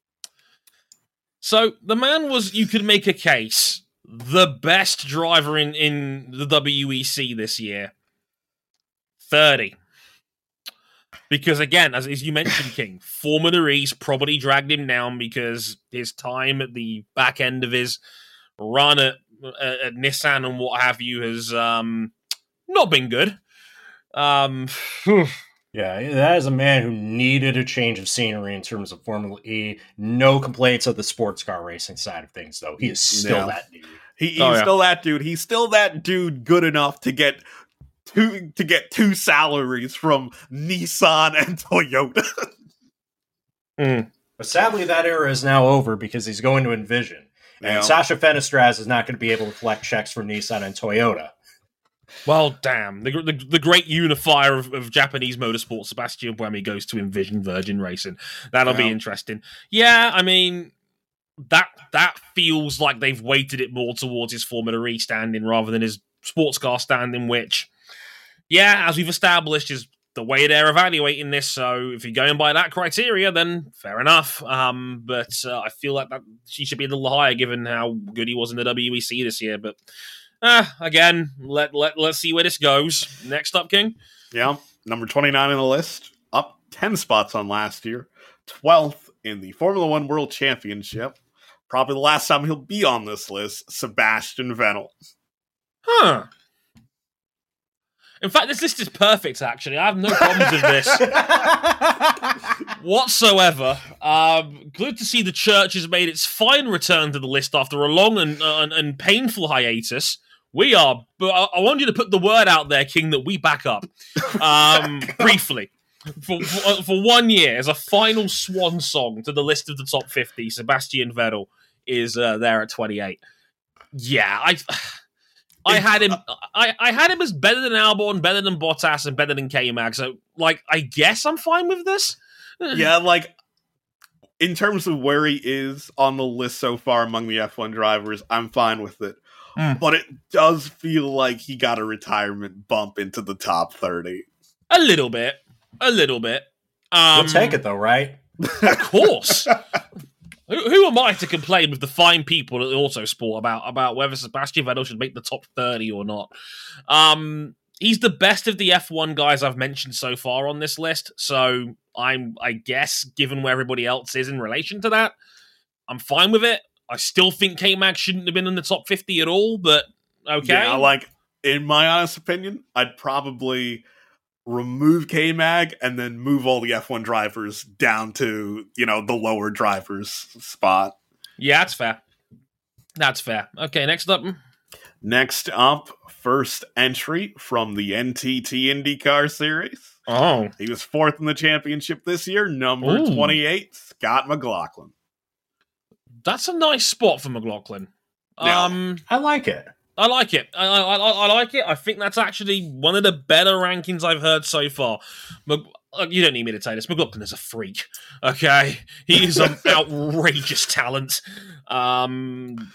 So the man was, you could make a case, the best driver in, in the W E C this year. thirty. Because again, as, as you mentioned, King, Formula E's probably dragged him down because his time at the back end of his run at, at, at Nissan and what have you has um, not been good. Um, yeah, that is a man who needed a change of scenery in terms of Formula E. No complaints of the sports car racing side of things, though. He is still yeah. that dude. He, he's oh, yeah. still that dude. He's still that dude good enough to get two to get two salaries from Nissan and Toyota. mm. But sadly, that era is now over because he's going to Envision. And yeah. Sasha Fenestraz is not going to be able to collect checks from Nissan and Toyota. Well, damn. The, the, the great unifier of, of Japanese motorsport, Sebastian Buemi, goes to Envision Virgin Racing. That'll yeah. be interesting. Yeah, I mean, that that feels like they've weighted it more towards his Formula E standing rather than his sports car standing, which, yeah, as we've established, is the way they're evaluating this. So if you're going by that criteria, then fair enough. Um, but uh, I feel like that she should be a little higher given how good he was in the W E C this year. But uh, again, let, let, let's see where this goes. Next up, King. Yeah, number twenty-nine on the list. Up ten spots on last year. twelfth in the Formula One World Championship. Probably the last time he'll be on this list, Sebastian Vettel. Huh. In fact, this list is perfect, actually. I have no problems with this whatsoever. Um, good to see the church has made its fine return to the list after a long and, uh, and, and painful hiatus. We are, but I, I want you to put the word out there, King, that we back up. Um, briefly. For, for, for one year, as a final swan song to the list of the top fifty, Sebastian Vettel is uh, there at twenty-eight. Yeah, I... I had him. I, I had him as better than Albon, better than Bottas, and better than K-Mag. So, like, I guess I'm fine with this. Yeah, like in terms of where he is on the list so far among the F one drivers, I'm fine with it. Mm. But it does feel like he got a retirement bump into the top thirty. A little bit, a little bit. Um, We'll take it though, right? Of course. Who, who am I to complain with the fine people at the Autosport about about whether Sebastian Vettel should make the top thirty or not? Um, he's the best of the F one guys I've mentioned so far on this list, so I'm, I guess, given where everybody else is in relation to that, I'm fine with it. I still think K-Mag shouldn't have been in the top fifty at all, but okay. Yeah, like, in my honest opinion, I'd probably remove K-Mag and then move all the F one drivers down to, you know, the lower drivers spot. Yeah, that's fair. That's fair. Okay, next up. Next up, first entry from the N T T IndyCar Series. Oh. He was fourth in the championship this year, number Ooh. twenty-eight, Scott McLaughlin. That's a nice spot for McLaughlin. Yeah, um, I like it. I like it. I, I, I like it. I think that's actually one of the better rankings I've heard so far. Mc, you don't need me to say this. McLaughlin is a freak. Okay, he is an outrageous talent. Um,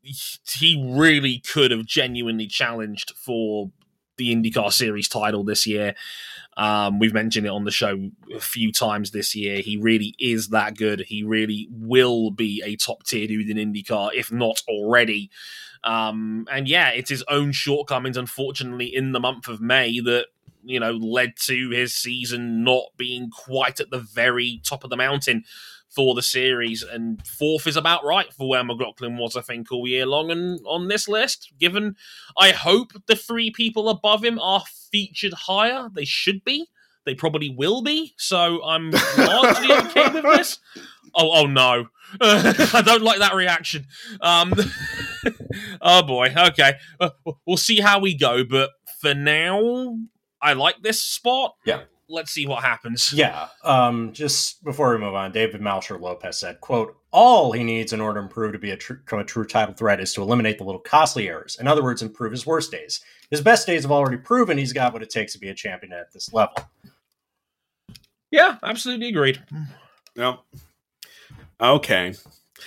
he really could have genuinely challenged for the IndyCar Series title this year. Um, we've mentioned it on the show a few times this year. He really is that good. He really will be a top tier dude in IndyCar, if not already. Um, and yeah, it's his own shortcomings, unfortunately, in the month of May that, you know, led to his season not being quite at the very top of the mountain for the series. And fourth is about right for where McLaughlin was, I think, all year long. And on this list, given, I hope the three people above him are featured higher. They should be. They probably will be. So I'm largely okay with this. Oh, oh no. I don't like that reaction. Um, Oh boy. Okay, uh, we'll see how we go. But for now, I like this spot. Yeah. Let's see what happens. Yeah. Um, just before we move on, David Malcher Lopez said, quote, all he needs in order to improve to be a, tr- a true title threat is to eliminate the little costly errors. In other words, improve his worst days. His best days have already proven he's got what it takes to be a champion at this level. Yeah, absolutely agreed. Yep. Okay.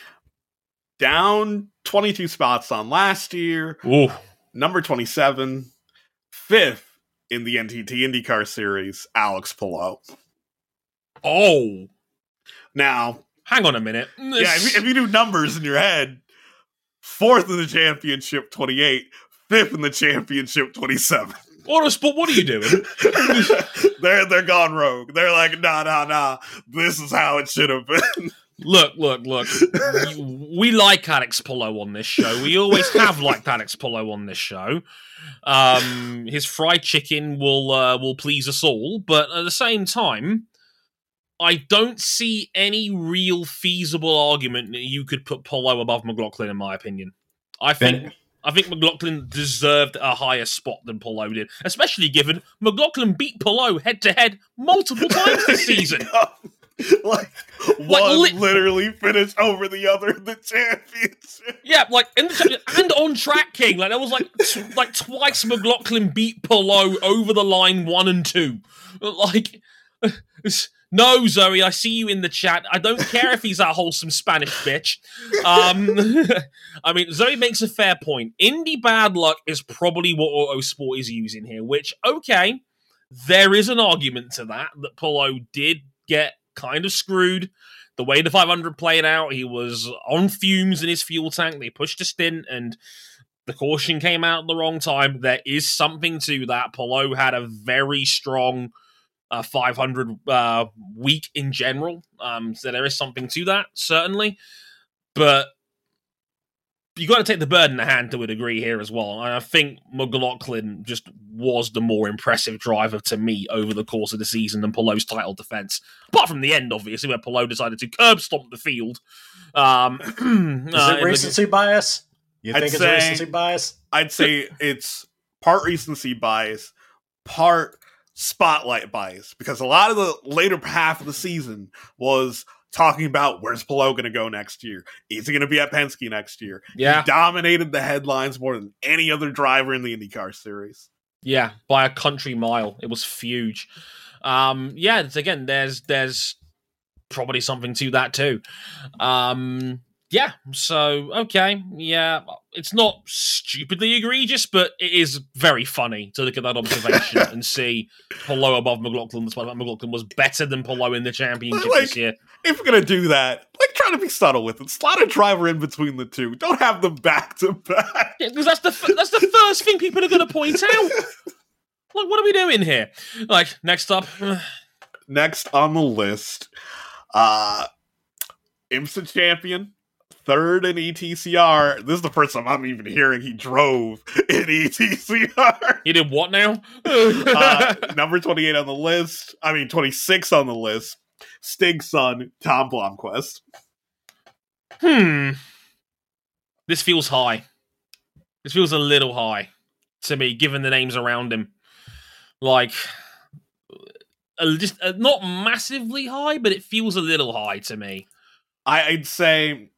Down twenty-two spots on last year. Ooh. Number twenty-seven. Fifth in the N T T IndyCar Series, Alex Palou. Oh. Now, hang on a minute. Yeah, if you, if you do numbers in your head, fourth in the championship, twenty-eight. Fifth in the championship, twenty-seven. Autosport, what are you doing? they're they're gone rogue. They're like, nah, nah, nah. This is how it should have been. Look, look, look. We like Alex Palou on this show. We always have liked Alex Palou on this show. Um, his fried chicken will uh, will please us all, but at the same time, I don't see any real feasible argument that you could put Palou above McLaughlin, in my opinion. I think ben. I think McLaughlin deserved a higher spot than Palou did, especially given McLaughlin beat Palou head-to-head multiple times this season. Like, one like, li- literally finished over the other in the championship. Yeah, like in the, and on Track King, like there was like t- like twice McLaughlin beat Palou over the line one and two. Like, no, Zoe, I see you in the chat. I don't care if he's a wholesome Spanish bitch. Um, I mean, Zoe makes a fair point. Indy bad luck is probably what Autosport is using here. Which, okay, there is an argument to that that Palou did get kind of screwed. The way the five hundred played out, he was on fumes in his fuel tank. They pushed a stint and the caution came out at the wrong time. There is something to that. Palou had a very strong uh, five hundred uh, week in general. Um, so there is something to that, certainly. But you got to take the bird in the hand to a degree here as well. And I think McLaughlin just was the more impressive driver to me over the course of the season than Palou's title defense. Apart from the end, obviously, where Palou decided to curb stomp the field. Um, Is uh, it recency the... bias? You think I'd it's say, recency bias? I'd say it's part recency bias, part spotlight bias. Because a lot of the later half of the season was talking about where's Palou going to go next year? Is he going to be at Penske next year? Yeah. He dominated the headlines more than any other driver in the IndyCar series. Yeah, by a country mile. It was huge. Um, yeah, it's, again, there's there's probably something to that too. Um, yeah, so, okay, yeah, it's not stupidly egregious, but it is very funny to look at that observation and see Palou above McLaughlin, despite that McLaughlin was better than Palou in the championship like, this year. If you're going to do that, like, try to be subtle with it. Slot a driver in between the two. Don't have them back to back. Yeah, because that's the, that's the first thing people are going to point out. Like, what are we doing here? Like, next up. Next on the list, uh, IMSA champion. Third in E T C R. This is the first time I'm even hearing he drove in E T C R. He did what now? uh, number twenty-eight on the list. I mean, twenty-six on the list. Stig's son, Tom Blomqvist. Hmm. This feels high. This feels a little high to me, given the names around him. Like, uh, just uh, not massively high, but it feels a little high to me. I, I'd say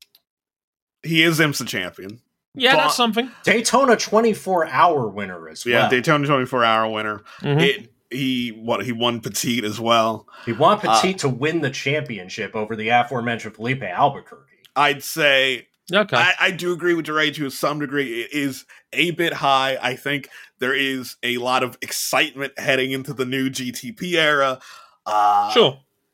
he is IMSA champion. Yeah, that's something. Daytona twenty-four hour winner as well. Yeah, Daytona twenty-four hour winner. Mm-hmm. It, he what he won Petite as well. He won Petite uh, to win the championship over the aforementioned Felipe Albuquerque. I'd say okay. I, I do agree with Ray to some degree. It is a bit high. I think there is a lot of excitement heading into the new G T P era. Uh, sure.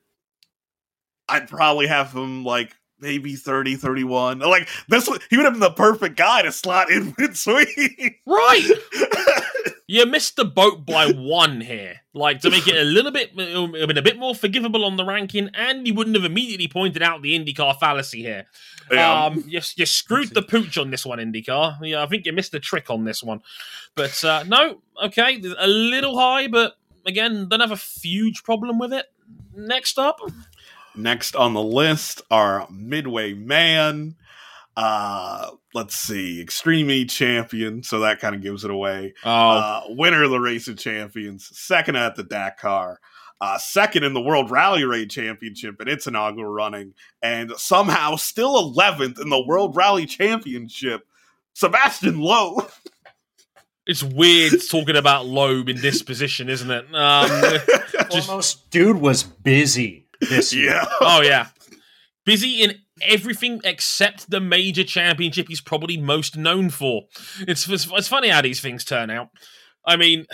I'd probably have him like maybe thirty, thirty-one. Like, this, he would have been the perfect guy to slot in between. Right. You missed the boat by one here. Like, to make it a little bit, it would have been a bit more forgivable on the ranking, and you wouldn't have immediately pointed out the IndyCar fallacy here. Yeah. Um, you, you screwed the pooch on this one, IndyCar. Yeah, I think you missed the trick on this one. But, uh, no, okay, a little high, but, again, don't have a huge problem with it. Next up. Next on the list are Midway Man. Uh, let's see, Extreme E champion, so that kind of gives it away. Oh, Uh, winner of the Race of Champions, second at the Dakar, uh, second in the World Rally Raid Championship in its inaugural running, and somehow still eleventh in the World Rally Championship, Sebastian Loeb. It's weird talking about Loeb in this position, isn't it? Um, just, Almost, dude was busy this year. Yeah. Oh, yeah. Busy in everything except the major championship he's probably most known for. It's, it's, it's funny how these things turn out. I mean,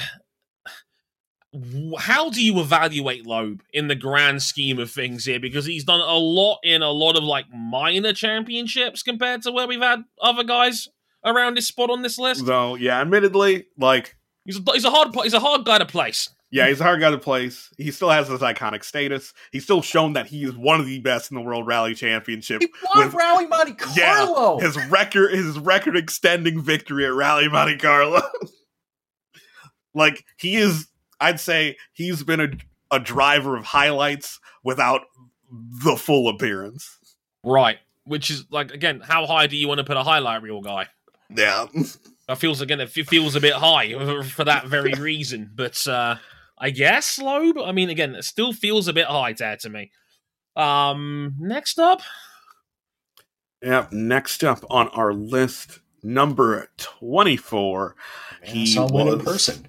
how do you evaluate Loeb in the grand scheme of things here? Because he's done a lot in a lot of, like, minor championships compared to where we've had other guys around his spot on this list. Though, yeah, admittedly, like he's a, he's a hard he's a hard guy to place. Yeah, he's a hard guy to place. He still has this iconic status. He's still shown that he is one of the best in the World Rally Championship. He won with, Rally Monte Carlo. Yeah, his record his record extending victory at Rally Monte Carlo. Like he is, I'd say he's been a a driver of highlights without the full appearance. Right, which is like again, how high do you want to put a highlight reel guy? Yeah, that feels again. It feels a bit high for that very reason. But uh, I guess Loeb. I mean, again, it still feels a bit high there to me. Um, next up. Yeah, next up on our list, number twenty-four. Man, he saw one in person.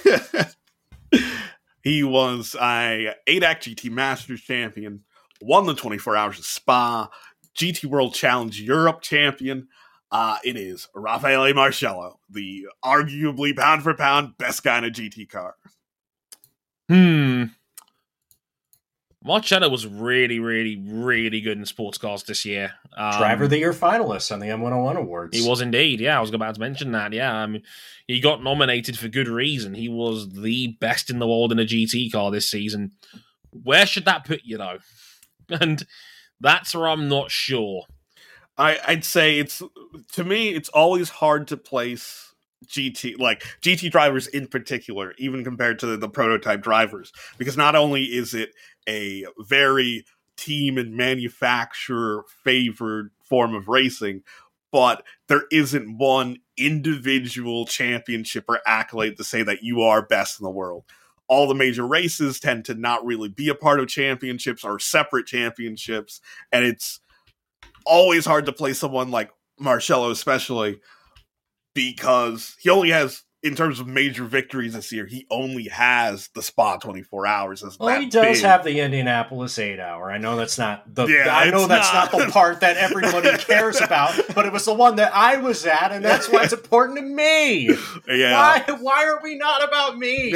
He was a eight act G T Masters champion, won the twenty-four Hours of Spa, G T World Challenge Europe champion. Uh, it is Raffaele Marcello, the arguably pound for pound best guy in a G T car. Hmm. Marcello was really, really, really good in sports cars this year. Um, Driver of the Year finalist on the M one oh one Awards. He was indeed, yeah. I was about to mention that, yeah. I mean, he got nominated for good reason. He was the best in the world in a G T car this season. Where should that put you, though? And that's where I'm not sure. I, I'd say it's, to me, it's always hard to place G T, like G T drivers in particular, even compared to the, the prototype drivers, because not only is it a very team and manufacturer favored form of racing, but there isn't one individual championship or accolade to say that you are best in the world. All the major races tend to not really be a part of championships or separate championships, and it's always hard to play someone like Marcello, especially because he only has, in terms of major victories this year, he only has the Spa twenty-four Hours. As well, he does big. have the Indianapolis eight hour. I know that's not the. Yeah, I know that's not. not the part that everybody cares about, but it was the one that I was at, and that's why it's important to me. Yeah. Why? Why are we not about me?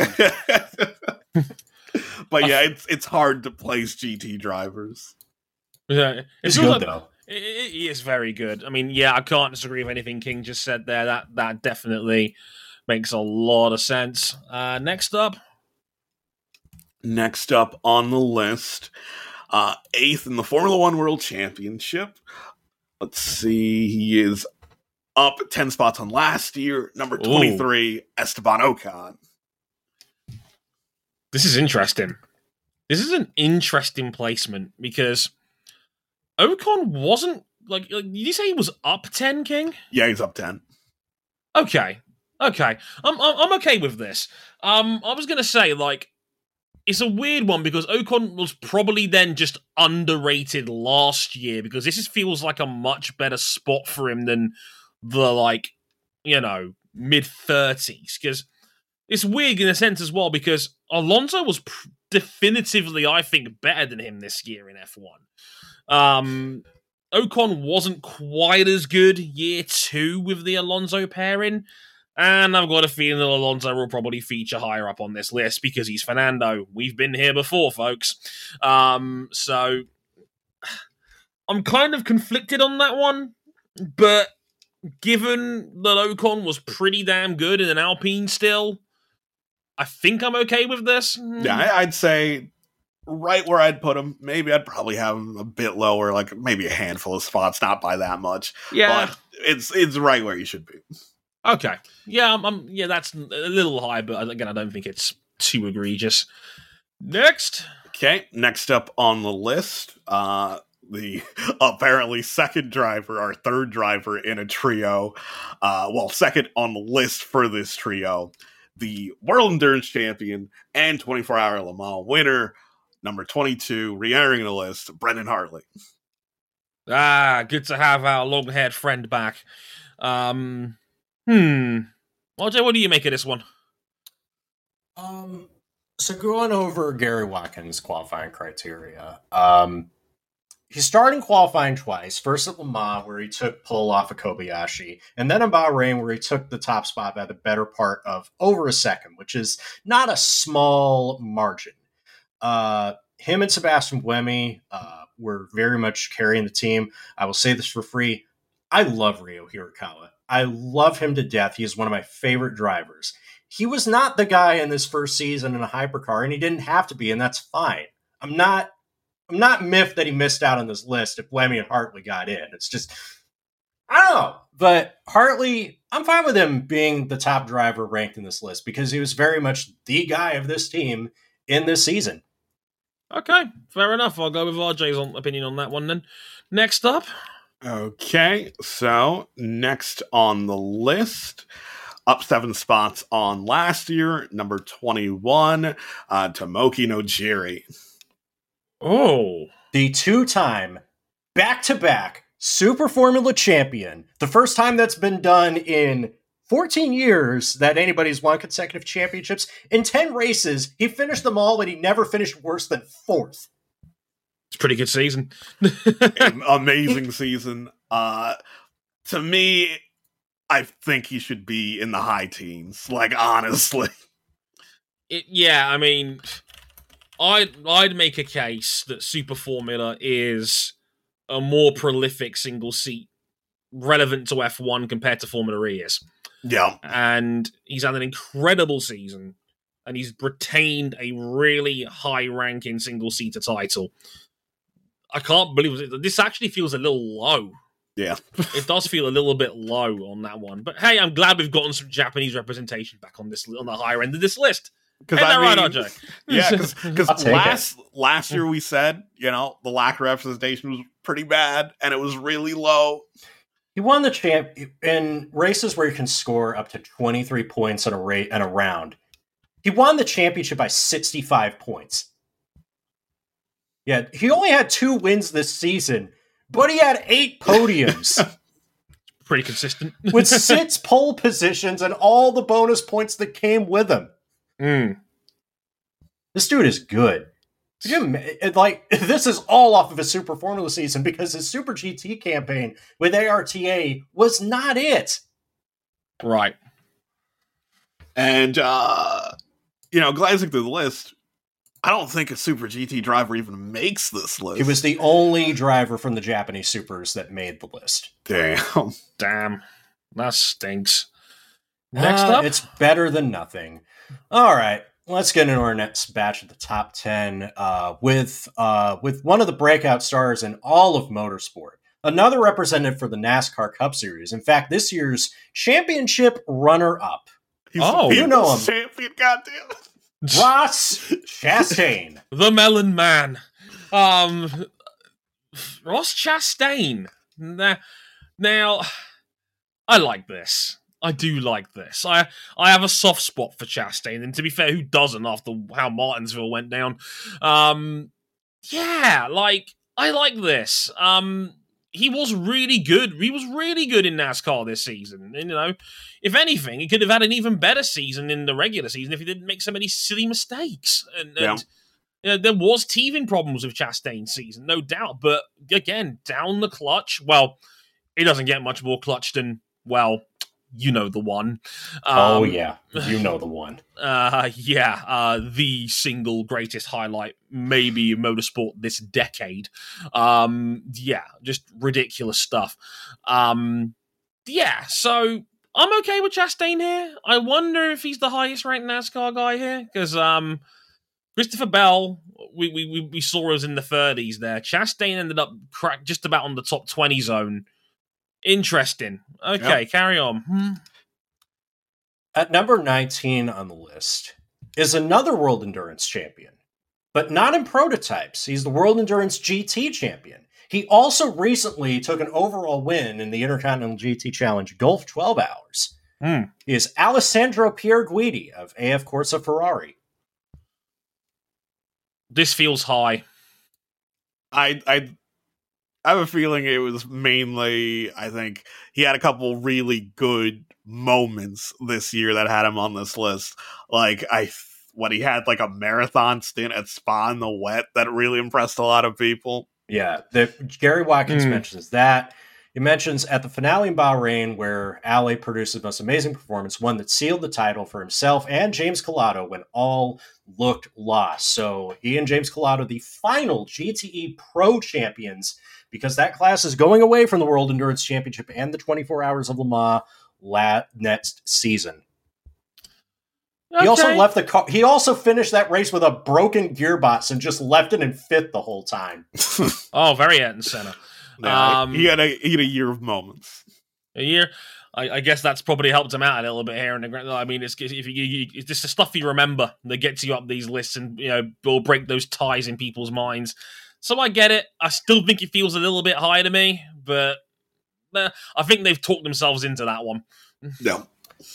But yeah, it's it's hard to place G T drivers. Yeah, it's, it's good like, though. It, it is very good. I mean, yeah, I can't disagree with anything King just said there. That that definitely makes a lot of sense. Uh, next up. Next up on the list, uh, eighth in the Formula One World Championship. Let's see, he is up ten spots on last year. Number twenty-three, Ooh. Esteban Ocon. This is interesting. This is an interesting placement because Ocon wasn't, like, like, did you say he was up ten, King? Yeah, he's up ten. Okay. Okay. I'm, I'm, I'm okay with this. Um, I was going to say, like, it's a weird one because Ocon was probably then just underrated last year because this is, feels like a much better spot for him than the, like, you know, mid-thirties. Because it's weird in a sense as well because Alonso was pr- definitively, I think, better than him this year in F one. Um, Ocon wasn't quite as good year two with the Alonso pairing, and I've got a feeling that Alonso will probably feature higher up on this list because he's Fernando. We've been here before, folks. Um, so I'm kind of conflicted on that one, but given that Ocon was pretty damn good in an Alpine still, I think I'm okay with this. Yeah, I'd say right where I'd put him. Maybe I'd probably have him a bit lower, like maybe a handful of spots, not by that much. Yeah, but it's it's right where you should be. Okay, yeah, I'm, I'm yeah, that's a little high, but again, I don't think it's too egregious. Next, okay, next up on the list, uh, the apparently second driver or third driver in a trio. Uh, well, second on the list for this trio. The World Endurance Champion and twenty-four hour Le Mans winner, number twenty-two, re-entering the list, Brendan Hartley. Ah, good to have our long-haired friend back. Um, hmm. R J, what do you make of this one? Um, so going over Gary Watkins' qualifying criteria, um, he started in qualifying twice. First at Le Mans, where he took pole off of Kobayashi, and then in Bahrain, where he took the top spot by the better part of over a second, which is not a small margin. Uh, him and Sebastian Buemi uh, were very much carrying the team. I will say this for free. I love Ryo Hirakawa. I love him to death. He is one of my favorite drivers. He was not the guy in this first season in a hypercar, and he didn't have to be, and that's fine. I'm not I'm not miffed that he missed out on this list if Buemi and Hartley got in. It's just, I don't know. But Hartley, I'm fine with him being the top driver ranked in this list because he was very much the guy of this team in this season. Okay, fair enough. I'll go with R J's opinion on that one then. Next up. Okay, so next on the list, up seven spots on last year, number twenty-one, uh, Tomoki Nojiri. Oh. The two-time, back-to-back Super Formula champion. The first time that's been done in fourteen years that anybody's won consecutive championships. In ten races, he finished them all, and he never finished worse than fourth. It's a pretty good season. Amazing season. Uh, to me, I think he should be in the high teens. Like, honestly. It, yeah, I mean, I'd, I'd make a case that Super Formula is a more prolific single seat relevant to F one compared to Formula E is. Yeah. And he's had an incredible season, and he's retained a really high-ranking single-seater title. I can't believe it. This actually feels a little low. Yeah. It does feel a little bit low on that one. But hey, I'm glad we've gotten some Japanese representation back on this on the higher end of this list. Is that I right, mean, R J? Yeah, because last, it. last year we said, you know, the lack of representation was pretty bad, and it was really low. He won the champ in races where you can score up to twenty-three points in a rate and a round. He won the championship by sixty-five points. Yeah, he only had two wins this season, but he had eight podiums. Pretty consistent. With six pole positions and all the bonus points that came with him. Mm. This dude is good. Like, this is all off of his Super Formula season because his Super G T campaign with A R T A was not it. Right. And, uh, you know, glancing through the list, I don't think a Super G T driver even makes this list. He was the only driver from the Japanese Supers that made the list. Damn. Damn. That stinks. Next uh, up? It's better than nothing. All right. Let's get into our next batch of the top ten uh, with uh, with one of the breakout stars in all of motorsport. Another representative for the NASCAR Cup Series. In fact, this year's championship runner-up. He's oh, you know him. Champion, goddamn. Ross Chastain. The Melon Man. Um, Ross Chastain. Now, now, I like this. I do like this. I I have a soft spot for Chastain, and to be fair, who doesn't after how Martinsville went down? Um, yeah, like, I like this. Um, he was really good. He was really good in NASCAR this season. And, you know, if anything, he could have had an even better season in the regular season if he didn't make so many silly mistakes. And, Yeah. and you know, there was teething problems with Chastain's season, no doubt. But again, down the clutch. Well, he doesn't get much more clutch than, well, you know the one. Um, oh, yeah. You know the one. Uh, yeah. Uh, the single greatest highlight, maybe, in motorsport this decade. Um, yeah. Just ridiculous stuff. Um, yeah. So I'm okay with Chastain here. I wonder if he's the highest ranked NASCAR guy here. Because um, Christopher Bell, we, we, we saw us in the thirties there. Chastain ended up crack just about on the top twenty zone. Interesting. Okay, yep. Carry on. Hmm. At number nineteen on the list is another World Endurance champion, but not in prototypes. He's the World Endurance G T champion. He also recently took an overall win in the Intercontinental G T Challenge Golf twelve Hours. Mm. He is Alessandro Pierguidi of A F Corsa Ferrari. This feels high. I I I have a feeling it was mainly, I think, he had a couple really good moments this year that had him on this list. Like, I when he had like a marathon stint at Spa in the wet that really impressed a lot of people. Yeah, the, Gary Watkins Mm. mentions that. He mentions at the finale in Bahrain, where Ale produced the most amazing performance, one that sealed the title for himself and James Collado when all looked lost. So he and James Collado, the final G T E Pro champions, because that class is going away from the World Endurance Championship and the twenty-four Hours of Le Mans la- next season. Okay. He also left the car. He also finished that race with a broken gearbox and just left it in fifth the whole time. Oh, very Ayrton Senna. Yeah, Um, he had a he had a year of moments. A year. I, I guess that's probably helped him out a little bit here. And I mean, it's if you, you, it's just the stuff you remember that gets you up these lists, and you know, will break those ties in people's minds. So I get it. I still think it feels a little bit high to me, but eh, I think they've talked themselves into that one. No.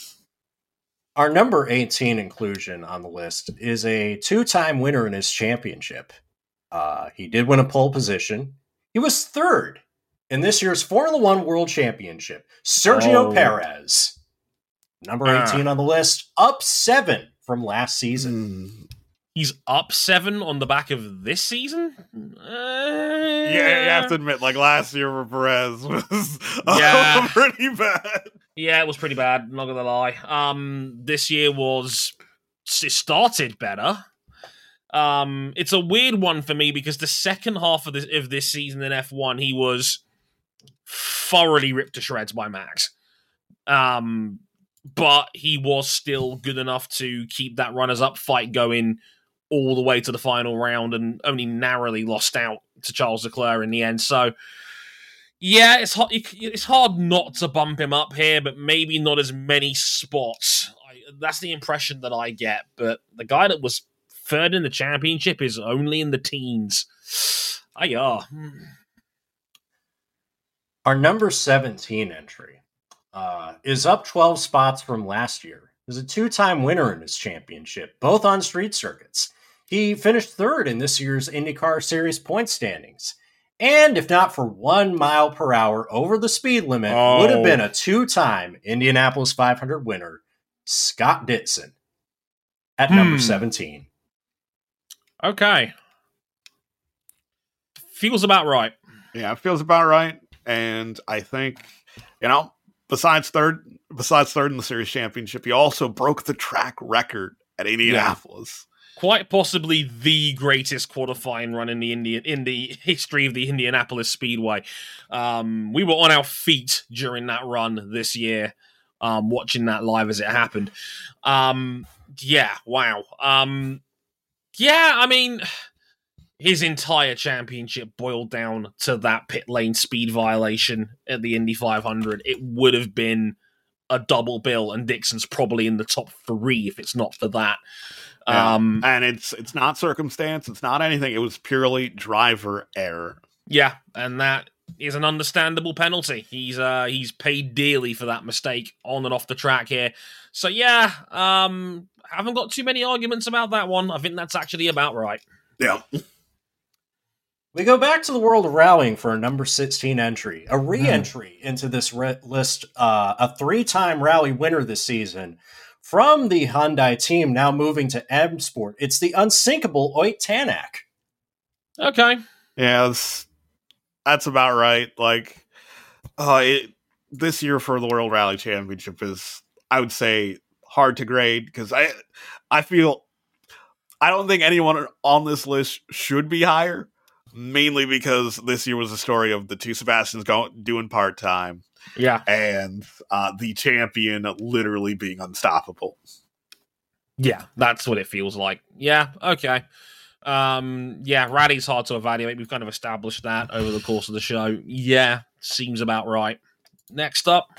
Our number eighteen inclusion on the list is a two-time winner in his championship. Uh, he did win a pole position. He was third in this year's Formula One World Championship. Sergio Oh. Perez, number eighteen Ah. on the list, up seven from last season. Mm. He's up seven on the back of this season. Uh, Yeah, you have to admit, like last year for Perez was Yeah. pretty bad. Yeah, it was pretty bad. Not gonna lie. Um, this year was it started better. Um, it's a weird one for me because the second half of this of this season in F one, he was thoroughly ripped to shreds by Max. Um, but he was still good enough to keep that runners-up fight going all the way to the final round, and only narrowly lost out to Charles Leclerc in the end. So. Yeah, it's hard, it's hard not to bump him up here, but maybe not as many spots. I, that's the impression that I get. But the guy that was third in the championship is only in the teens. Ah, yeah. Our number seventeen entry uh, is up twelve spots from last year. He's a two-time winner in his championship, both on street circuits. He finished third in this year's IndyCar Series point standings. And if not for one mile per hour over the speed limit, Oh. would have been a two-time Indianapolis five hundred winner, Scott Dixon, at number Hmm. seventeen. Okay. Feels about right. Yeah, it feels about right. And I think, you know, besides third, besides third in the series championship, he also broke the track record at Indianapolis. Quite possibly the greatest qualifying run in the Indian in the history of the Indianapolis Speedway. Um, we were on our feet during that run this year, um, watching that live as it happened. Um, yeah, wow. Um, yeah, I mean, his entire championship boiled down to that pit lane speed violation at the Indy five hundred. It would have been a double bill, and Dixon's probably in the top three if it's not for that. Yeah. Um, And it's it's not circumstance, it's not anything. It was purely driver error. Yeah, and that is an understandable penalty. He's uh he's paid dearly for that mistake on and off the track here. So yeah, um haven't got too many arguments about that one. I think that's actually about right. Yeah. We go back to the world of rallying for a number sixteen entry, a re-entry into this re- list, uh, a three-time rally winner this season from the Hyundai team, now moving to M Sport. It's the unsinkable Oyt Tanak. Okay. Yeah, that's, that's about right. Like, uh, it, this year for the World Rally Championship is, I would say, hard to grade because I, I feel, I don't think anyone on this list should be higher. Mainly because this year was a story of the two Sebastians going doing part time, Yeah. and uh, the champion literally being unstoppable. Yeah, that's what it feels like. Yeah, okay. Um, yeah, rally's hard to evaluate. We've kind of established that over the course of the show. Yeah, seems about right. Next up.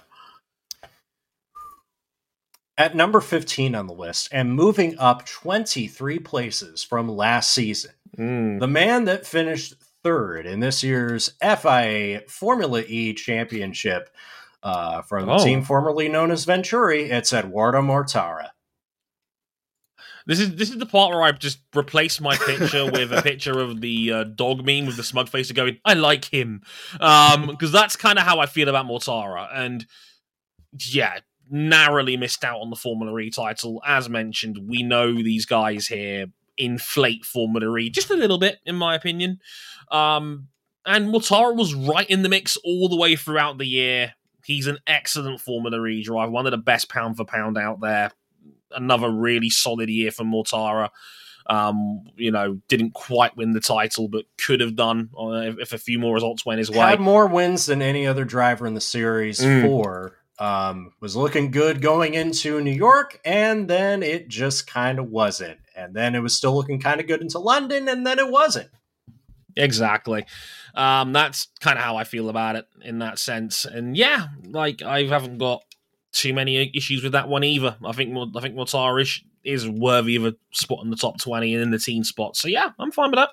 At number fifteen on the list, and moving up twenty-three places from last season, Mm. the man that finished third in this year's F I A Formula E Championship uh, from oh. the team formerly known as Venturi. It's Eduardo Mortara. This is this is the part where I just replace my picture with a picture of the uh, dog meme with the smug face going, I like him. Um, because that's kind of how I feel about Mortara. And yeah, narrowly missed out on the Formula E title. As mentioned, we know these guys here inflate Formula E just a little bit, in my opinion. Um, and Mortara was right in the mix all the way throughout the year. He's an excellent Formula E driver, one of the best pound for pound out there. Another really solid year for Mortara. Um, you know, didn't quite win the title, but could have done uh, if, if a few more results went his way. Had more wins than any other driver in the Series mm. four. Um, was looking good going into New York, and then it just kind of wasn't. And then it was still looking kind of good into London, and then it wasn't. Exactly. Um, that's kind of how I feel about it in that sense. And yeah, like I haven't got too many issues with that one either. I think I think Mortara is, is worthy of a spot in the top twenty and in the team spot. So yeah, I'm fine with that.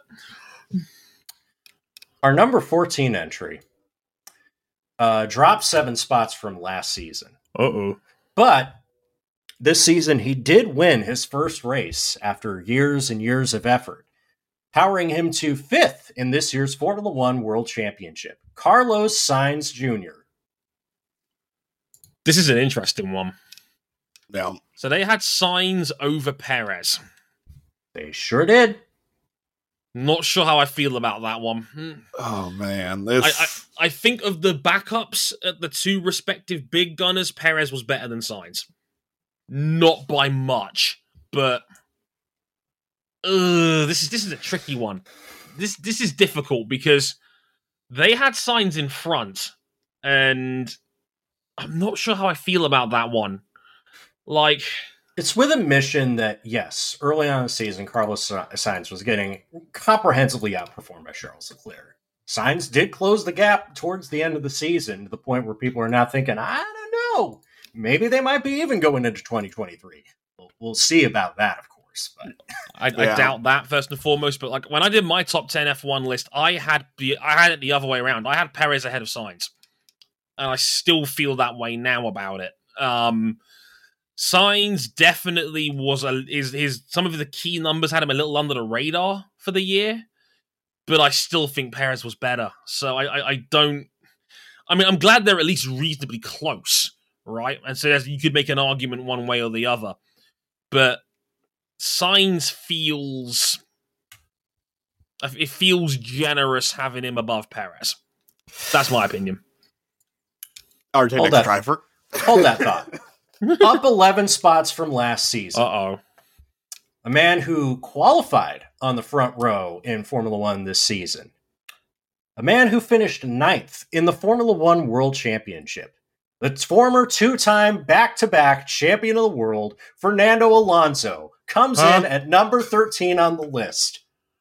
Our number fourteen entry uh, dropped seven spots from last season. Uh-oh. But this season, he did win his first race after years and years of effort, powering him to fifth in this year's Formula One World Championship. Carlos Sainz Junior This is an interesting one. Yeah. So they had Sainz over Perez. They sure did. Not sure how I feel about that one. Oh, man. This... I, I, I think of the backups at the two respective big gunners, Perez was better than Sainz. Not by much, but uh, this is this is a tricky one. This this is difficult because they had Sainz in front, and I'm not sure how I feel about that one. Like, it's with a mission that, yes, early on in the season, Carlos Sainz was getting comprehensively outperformed by Charles Leclerc. Sainz did close the gap towards the end of the season to the point where people are now thinking, I don't know, maybe they might be even going into twenty twenty-three. We'll, we'll see about that, of course. But I, yeah. I doubt that, first and foremost. But like when I did my top ten F one list, I had the I had it the other way around. I had Perez ahead of Sainz. And I still feel that way now about it. Um, Sainz definitely was a is his some of the key numbers had him a little under the radar for the year, but I still think Perez was better. So I, I, I don't. I mean, I'm glad they're at least reasonably close, right? And so you could make an argument one way or the other, but Sainz feels it feels generous having him above Perez. That's my opinion. Our next that, driver. Hold that thought. Up eleven spots from last season. Uh-oh. A man who qualified on the front row in Formula One this season. A man who finished ninth in the Formula One World Championship. The former two-time back-to-back champion of the world, Fernando Alonso, comes huh? in at number thirteen on the list.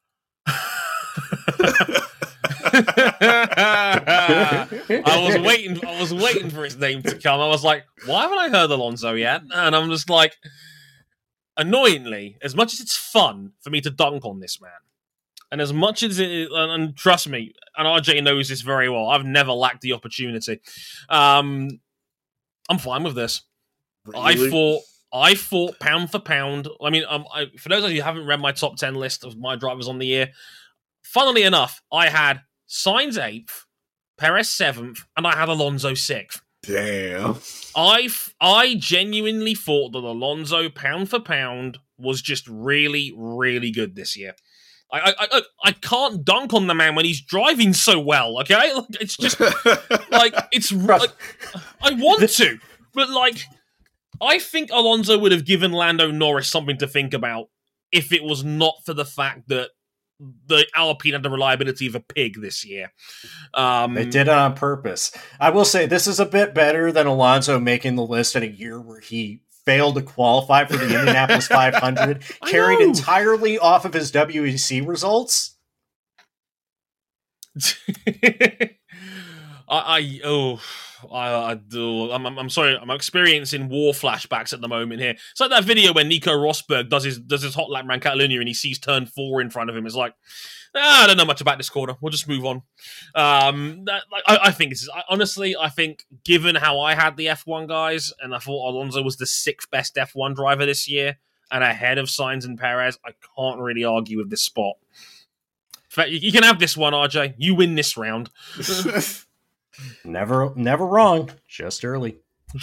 I was waiting. I was waiting for his name to come. I was like, "Why haven't I heard Alonso yet?" And I'm just like, annoyingly, as much as it's fun for me to dunk on this man, and as much as it, is, and trust me, and R J knows this very well, I've never lacked the opportunity. Um, I'm fine with this. Really? I thought. I thought pound for pound. I mean, um, I, for those of you who haven't read my top ten list of my drivers on the year, funnily enough, I had Sainz eighth, Perez seventh, and I had Alonso sixth. Damn. I I genuinely thought that Alonso, pound for pound, was just really, really good this year. I I I, I can't dunk on the man when he's driving so well. Okay, like, it's just like it's. Like, I want to, but like. I think Alonso would have given Lando Norris something to think about if it was not for the fact that the Alpine had the reliability of a pig this year. Um, they did it on purpose. I will say this is a bit better than Alonso making the list in a year where he failed to qualify for the Indianapolis five hundred, carried entirely off of his W E C results. I, I oh, I, I do. I'm, I'm, I'm sorry. I'm experiencing war flashbacks at the moment here. It's like that video when Nico Rosberg does his does his hot lap around Catalunya and he sees turn four in front of him. It's like, ah, I don't know much about this corner. We'll just move on. Um, that, like, I, I think it's I, honestly, I think given how I had the F one guys, and I thought Alonso was the sixth best F one driver this year, and ahead of Sainz and Perez, I can't really argue with this spot. In fact, you, you can have this one, R J. You win this round. Never, never wrong. Just early.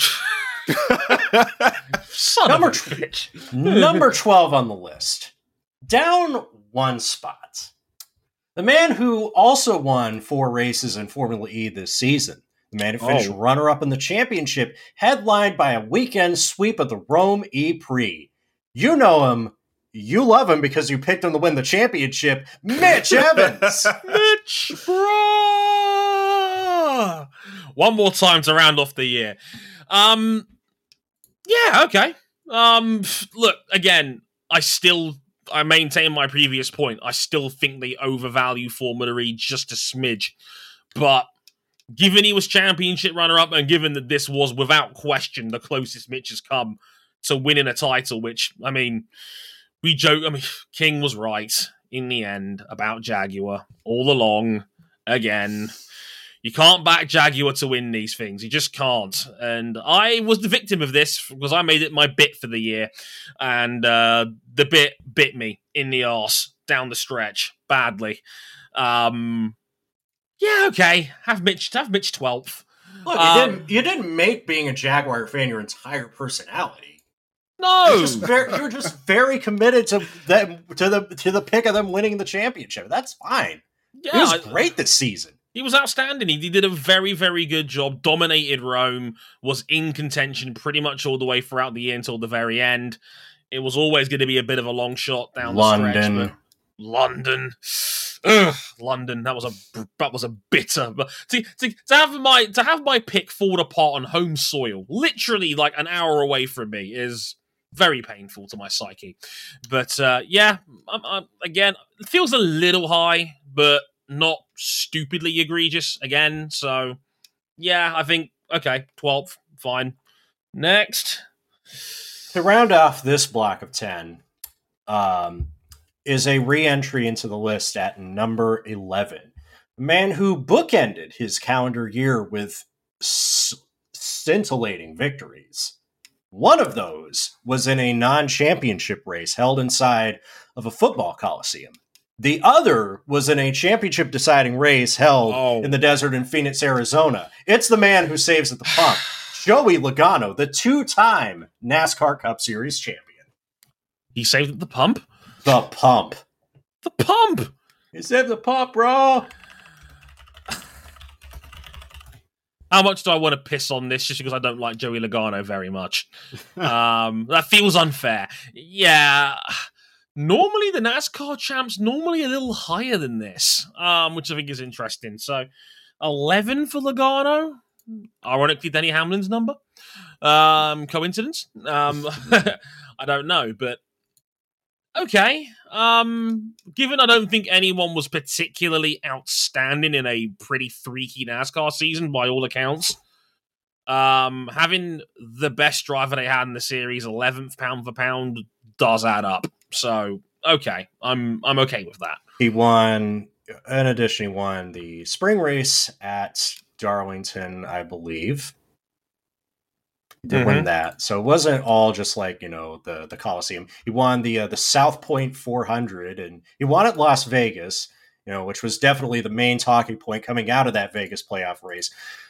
Son number, of a bitch. number twelve on the list. Down one spot. The man who also won four races in Formula E this season. The man who finished oh. runner-up in the championship, headlined by a weekend sweep of the Rome E-Prix. You know him. You love him because you picked him to win the championship. Mitch Evans. Mitch, bro. One more time to round off the year. Um, yeah, okay. Um, look, again, I still, I maintain my previous point. I still think they overvalue Formula E just a smidge. But given he was championship runner-up and given that this was, without question, the closest Mitch has come to winning a title, which, I mean, we joke, I mean, King was right in the end about Jaguar all along. Again, you can't back Jaguar to win these things. You just can't. And I was the victim of this because I made it my bit for the year. And uh, the bit bit me in the arse down the stretch badly. Um, yeah, okay. Have Mitch, have Mitch twelfth. Look, you, um, didn't, you didn't make being a Jaguar fan your entire personality. No, you're just very, you're just very committed to them to the to the pick of them winning the championship. That's fine. Yeah, he was I, great this season. He was outstanding. He, he did a very, very good job. Dominated Rome. Was in contention pretty much all the way throughout the year until the very end. It was always going to be a bit of a long shot down London. the stretch. But London. Ugh, London. That was a that was a bitter. But to, to, to have my to have my pick fall apart on home soil, literally like an hour away from me, is very painful to my psyche. But uh, yeah, I'm, I'm, again, it feels a little high, but not stupidly egregious again. So yeah, I think okay, twelfth, fine. Next, to round off this block of ten, um, is a re-entry into the list at number eleven. A man who bookended his calendar year with s- scintillating victories. One of those was in a non-championship race held inside of a football coliseum. The other was in a championship-deciding race held oh. in the desert in Phoenix, Arizona. It's the man who saves at the pump, Joey Logano, the two-time NASCAR Cup Series champion. He saved at the pump? The pump. The pump! He saved the pump, bro! How much do I want to piss on this just because I don't like Joey Logano very much? um, that feels unfair. Yeah... Normally, the NASCAR champ's normally a little higher than this, um, which I think is interesting. So, eleven for Logano. Ironically, Denny Hamlin's number. Um, coincidence? Um, I don't know, but okay. Um, given I don't think anyone was particularly outstanding in a pretty freaky NASCAR season, by all accounts, um, having the best driver they had in the series, eleventh pound for pound, does add up. So, okay, I'm I'm okay with that. He won, in addition, he won the spring race at Darlington, I believe. He did mm-hmm. win that. So it wasn't all just like, you know, the, the Coliseum. He won the uh, the South Point four hundred, and he won at Las Vegas, you know, which was definitely the main talking point coming out of that Vegas playoff race.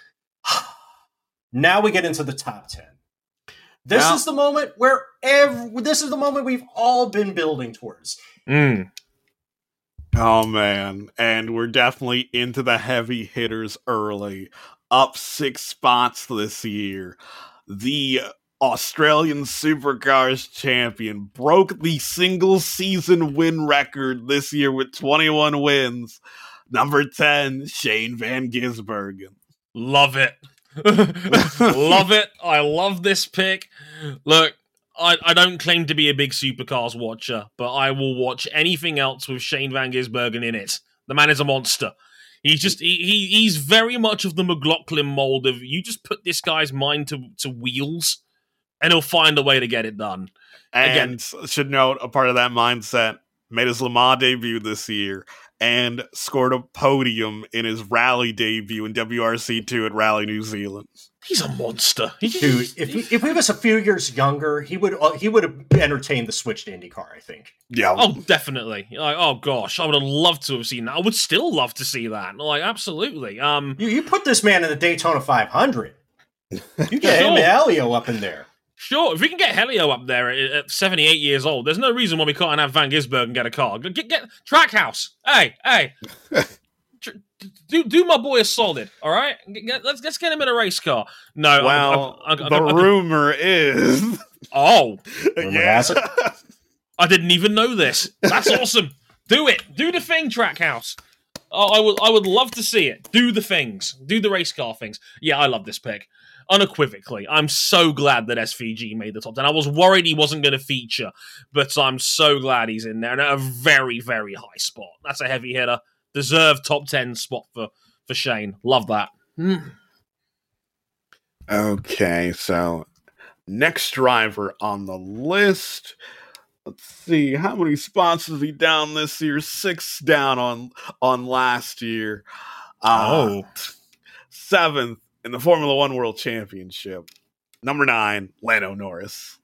Now we get into the top ten. This now, is the moment where every, this is the moment we've all been building towards. Mm. Oh, man. And we're definitely into the heavy hitters early. Up six spots this year. The Australian Supercars champion broke the single season win record this year with twenty-one wins. Number ten, Shane Van Gisbergen. Love it. Love it. I love this pick. Look, I, I don't claim to be a big supercars watcher, but I will watch anything else with Shane Van Gisbergen in it. The man is a monster. He's just he, he he's very much of the McLaughlin mold of you just put this guy's mind to, to wheels and he'll find a way to get it done. And Again, should note, a part of that mindset, made his Le Mans debut this year and scored a podium in his rally debut in W R C two at Rally New Zealand. He's a monster, dude. If he, if he was a few years younger, he would uh, he would have entertained the switch to IndyCar. I think. Yeah. Oh, definitely. Like, oh gosh, I would have loved to have seen that. I would still love to see that. Like, absolutely. Um, you, you put this man in the Daytona five hundred. You get sure. him and Helio up in there. Sure, if we can get Helio up there at, at seventy-eight years old, there's no reason why we can't have Van Gisbergen get a car. Get, get Trackhouse. Hey, hey. Do do my boy a solid, all right? Get, let's let's get him in a race car. No, well, I, I, I, the I, I, rumor is, oh, rumor yeah, I didn't even know this. That's awesome. Do it. Do the thing, Trackhouse. Oh, I would I would love to see it. Do the things. Do the race car things. Yeah, I love this pick. Unequivocally, I'm so glad that S V G made the top ten. I was worried he wasn't going to feature, but I'm so glad he's in there and at a very very high spot. That's a heavy hitter. Deserved top ten spot for, for Shane. Love that. Mm. Okay, so next driver on the list. Let's see, how many spots is he down this year? Six down on on last year. Uh, oh. Seventh in the Formula One World Championship. Number nine, Lando Norris.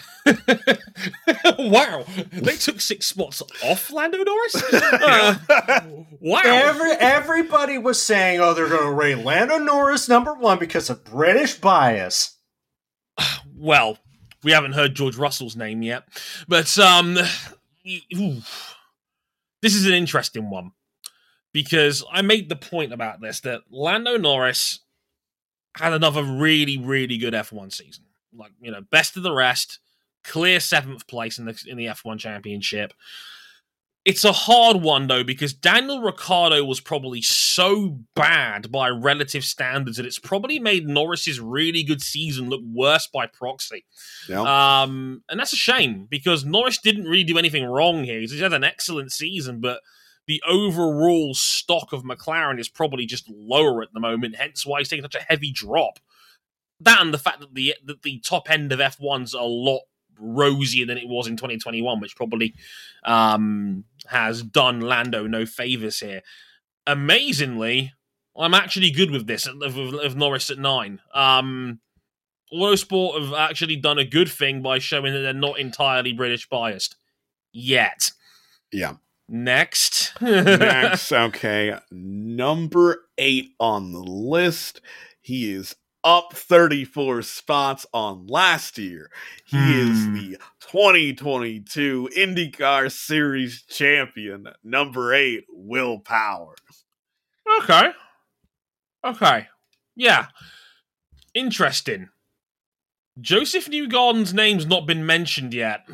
Wow, they took six spots off Lando Norris. Uh, wow, Every, everybody was saying, "Oh, they're going to rate Lando Norris number one because of British bias." Well, we haven't heard George Russell's name yet, but um, ooh, this is an interesting one because I made the point about this that Lando Norris had another really, really good F one season, like you know, best of the rest. Clear seventh place in the in the F one championship. It's a hard one, though, because Daniel Ricciardo was probably so bad by relative standards that it's probably made Norris's really good season look worse by proxy. Yep. Um, and that's a shame, because Norris didn't really do anything wrong here. He's had an excellent season, but the overall stock of McLaren is probably just lower at the moment, hence why he's taking such a heavy drop. That and the fact that the, that the top end of F one's a lot rosier than it was in twenty twenty-one, which probably um, has done Lando no favors here. Amazingly, I'm actually good with this, of, of, of Norris at nine. Um, Autosport have actually done a good thing by showing that they're not entirely British biased. Yet. Yeah. Next. Next, okay. Number eight on the list. He is up thirty-four spots on last year. He hmm. is the twenty twenty-two IndyCar Series champion. Number eight, Will Power. Okay. Okay. Yeah. Interesting. Joseph Newgarden's name's not been mentioned yet.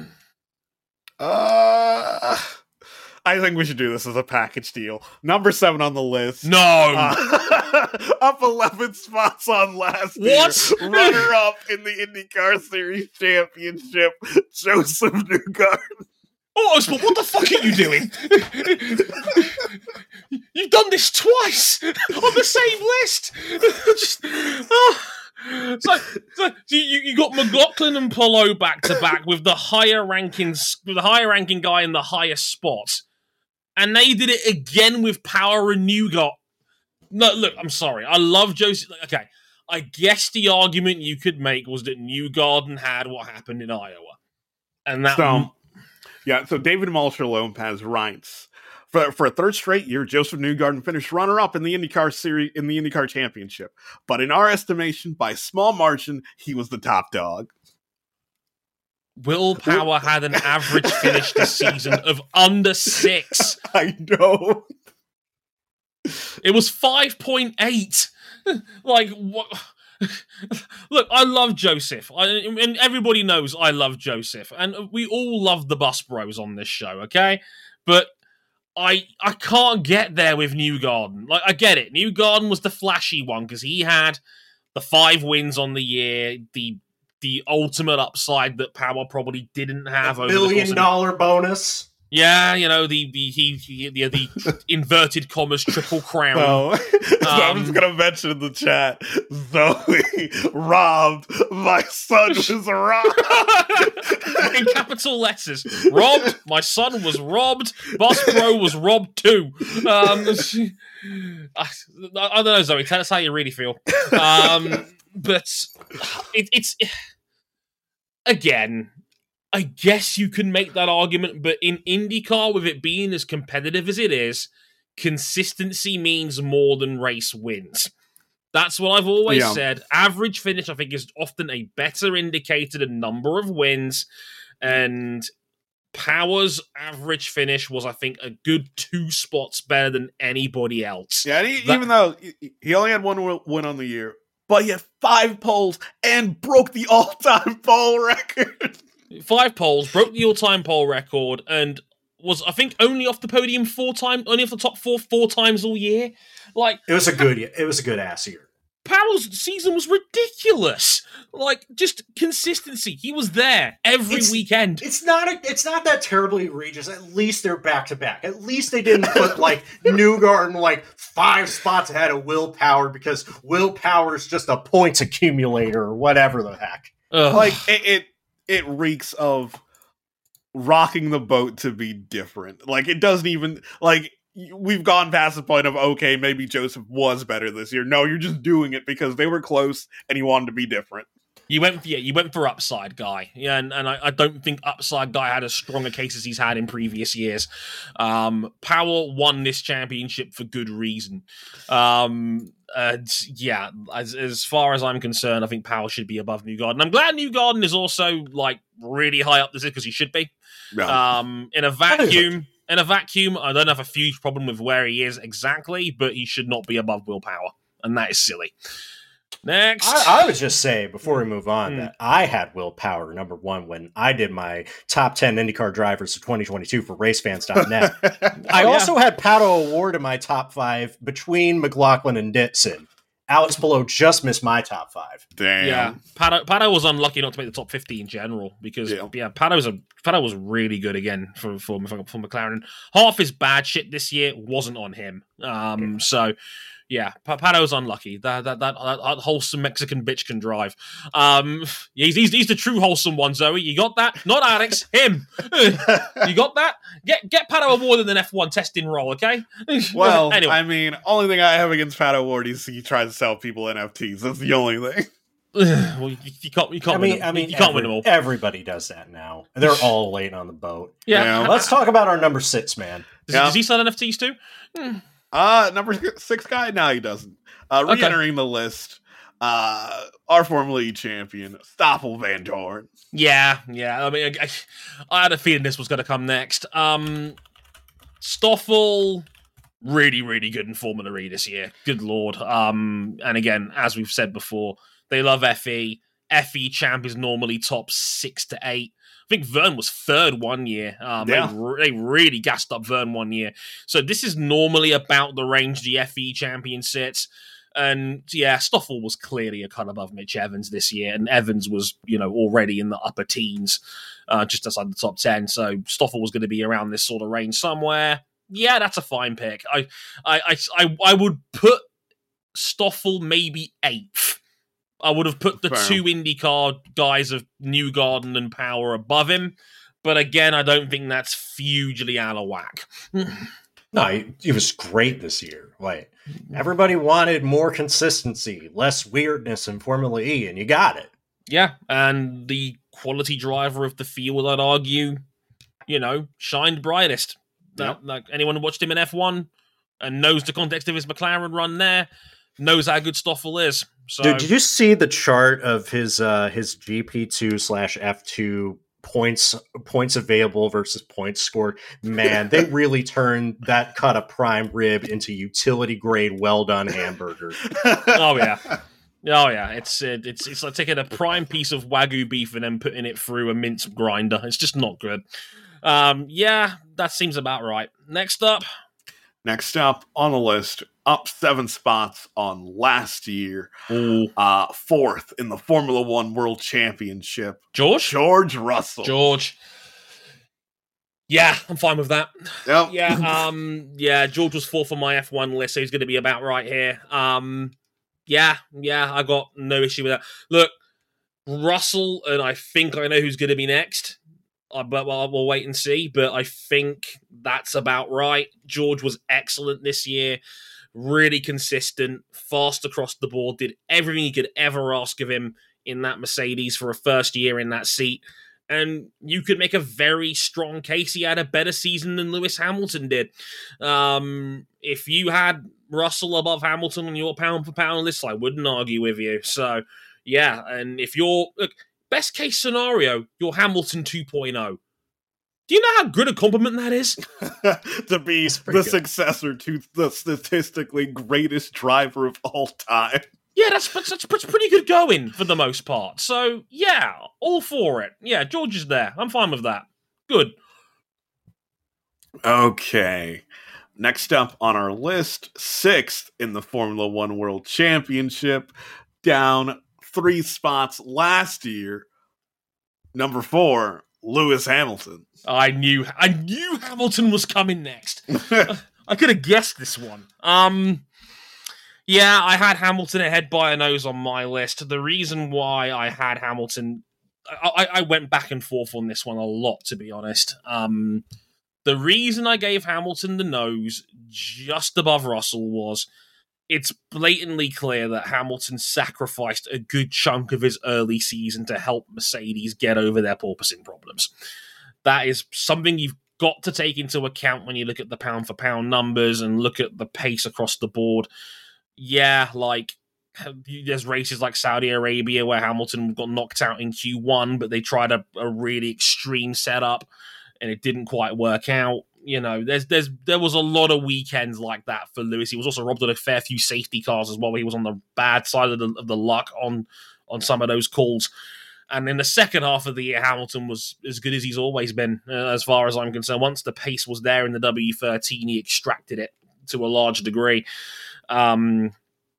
Uh... I think we should do this as a package deal. Number seven on the list. No! Uh, up eleven spots on last what? year. Runner up in the IndyCar Series Championship, Joseph Newgarden. Autosport, what the fuck are you doing? You've done this twice on the same list. Just, oh. So, so you, you got McLaughlin and Polo back to back with the higher ranking, with the higher ranking guy in the highest spot, and they did it again with Power and Newgarden. No, look, I'm sorry. I love Joseph. Okay, I guess the argument you could make was that Newgarden had what happened in Iowa, and that. So, yeah, so David Malcher Lopez writes, For, for a third straight year, Joseph Newgarden finished runner-up in the IndyCar series in the IndyCar Championship. But in our estimation, by a small margin, he was the top dog. Will Power had an average finish this season of under six. I know. It was five point eight. Like, what? Look, I love Joseph. I, and everybody knows I love Joseph. And we all love the Bus Bros on this show, okay? But I I can't get there with Newgarden. Like, I get it. Newgarden was the flashy one because he had the five wins on the year, the the ultimate upside that Power probably didn't have. A over billion the dollar bonus. Yeah, you know, the the he, he the, the inverted commas triple crown. No. Um, I'm just gonna mention in the chat, Zoe robbed. My son was robbed. In capital letters. Robbed. My son was robbed. Boss Bro was robbed too. Um, I, I don't know, Zoe. Tell us how you really feel. Um, but it, it's again. I guess you can make that argument, but in IndyCar, with it being as competitive as it is, consistency means more than race wins. That's what I've always yeah. said. Average finish, I think, is often a better indicator than number of wins. And Power's average finish was, I think, a good two spots better than anybody else. Yeah, and he, that, even though he only had one win on the year, but he had five poles and broke the all-time pole record. Five poles, broke the all-time pole record, and was, I think, only off the podium four times, only off the top four four times all year. Like it was a good, it was a good ass year. Powell's season was ridiculous. Like just consistency. He was there every it's, weekend. It's not, a, it's not that terribly egregious. At least they're back to back. At least they didn't put like Newgarden like five spots ahead of Will Power because Will Power is just a points accumulator or whatever the heck. Ugh. Like it. it It reeks of rocking the boat to be different. Like, it doesn't even... Like, we've gone past the point of, okay, maybe Joseph was better this year. No, you're just doing it because they were close and he wanted to be different. You went for, yeah, you went for Upside Guy. Yeah, and, and I, I don't think Upside Guy had as strong a case as he's had in previous years. Um, Powell won this championship for good reason. Um... Uh, yeah, as as far as I'm concerned, I think Powell should be above Newgarden. I'm glad Newgarden is also like really high up this because he should be. Yeah. Um, in a vacuum, in a vacuum, I don't have a huge problem with where he is exactly, but he should not be above Will Power, and that is silly. Next, I, I would just say before we move on mm. that I had Will Power number one when I did my top ten IndyCar drivers of twenty twenty-two for racefans dot net. I oh, also yeah. had Pato O'Ward in my top five between McLaughlin and Ditson. Alex Palou just missed my top five. Damn. Yeah, Pato, Pato was unlucky not to make the top fifty in general because yeah, yeah Pato's a Pato was really good again for for for, for McLaren. Half his bad shit this year wasn't on him. Um, yeah. so. Yeah, Pato's unlucky. That that, that that wholesome Mexican bitch can drive. Um, he's, he's he's the true wholesome one, Zoe. You got that? Not Alex, him. You got that? Get get Pato O'Ward in an F one testing role, okay? Well, anyway. I mean, only thing I have against Pato O'Ward is he tries to sell people N F Ts. That's the only thing. Well, you, you can't. You can't. I mean, win them. I mean, you can't every, win them all. Everybody does that now. They're all late on the boat. Yeah. You know? Let's talk about our number six man. Does, yeah. does he sell N F Ts too? Hmm. Uh, number six guy? No, he doesn't. Uh, re-entering okay. the list, uh, our Formula E champion, Stoffel Vandoorne. Yeah, yeah. I mean, I, I had a feeling this was going to come next. Um, Stoffel, really, really good in Formula E this year. Good lord. Um, and again, as we've said before, they love F E. F E champ is normally top six to eight. I think Vern was third one year. Um, yeah. they, re- they really gassed up Vern one year. So this is normally about the range the F E champion sits. And yeah, Stoffel was clearly a cut above Mitch Evans this year. And Evans was, you know, already in the upper teens, uh, just outside the top ten. So Stoffel was going to be around this sort of range somewhere. Yeah, that's a fine pick. I, I, I, I, I would put Stoffel maybe eighth. I would have put the Fair. two IndyCar guys of Newgarden and Power above him. But again, I don't think that's hugely out of whack. No, he, he was great this year. Like, everybody wanted more consistency, less weirdness in Formula E, and you got it. Yeah, and the quality driver of the field, I'd argue, you know, shined brightest. Yep. That, like anyone who watched him in F one and knows the context of his McLaren run there knows how good Stoffel is. So, dude, did you see the chart of his uh, his G P two slash F two points points available versus points scored? Man, they really turned that cut of prime rib into utility grade well done hamburger. Oh yeah. Oh yeah, it's uh, it's it's like taking a prime piece of Wagyu beef and then putting it through a mince grinder. It's just not good. Um, yeah, that seems about right. Next up. Next up on the list, up seven spots on last year, uh, fourth in the Formula One World Championship. George? George Russell. George. Yeah, I'm fine with that. Yep. Yeah, um, yeah, George was fourth on my F one list, so he's going to be about right here. Um, yeah, yeah, I got no issue with that. Look, Russell, and I think I know who's going to be next, uh, but well, we'll wait and see, but I think that's about right. George was excellent this year, really consistent, fast across the board, did everything you could ever ask of him in that Mercedes for a first year in that seat. And you could make a very strong case he had a better season than Lewis Hamilton did. Um, if you had Russell above Hamilton on your pound-for-pound list, I wouldn't argue with you. So, yeah, and if you're... Look, best case scenario, you're Hamilton two point oh. Do you know how good a compliment that is? To be the good. Successor to the statistically greatest driver of all time. Yeah, that's, that's that's pretty good going for the most part. So, yeah, all for it. Yeah, George is there. I'm fine with that. Good. Okay. Next up on our list, sixth in the Formula One World Championship, down three spots last year. Number four, Lewis Hamilton. I knew I knew Hamilton was coming next. I could have guessed this one. Um... Yeah, I had Hamilton ahead by a nose on my list. The reason why I had Hamilton... I, I went back and forth on this one a lot, to be honest. Um, the reason I gave Hamilton the nose just above Russell was it's blatantly clear that Hamilton sacrificed a good chunk of his early season to help Mercedes get over their porpoising problems. That is something you've got to take into account when you look at the pound-for-pound numbers and look at the pace across the board. Yeah, like, there's races like Saudi Arabia where Hamilton got knocked out in Q one, but they tried a, a really extreme setup, and it didn't quite work out. You know, there's there's there was a lot of weekends like that for Lewis. He was also robbed of a fair few safety cars as well. He was on the bad side of the, of the luck on, on some of those calls. And in the second half of the year, Hamilton was as good as he's always been, uh, as far as I'm concerned. Once the pace was there in the W thirteen, he extracted it to a large degree. Um,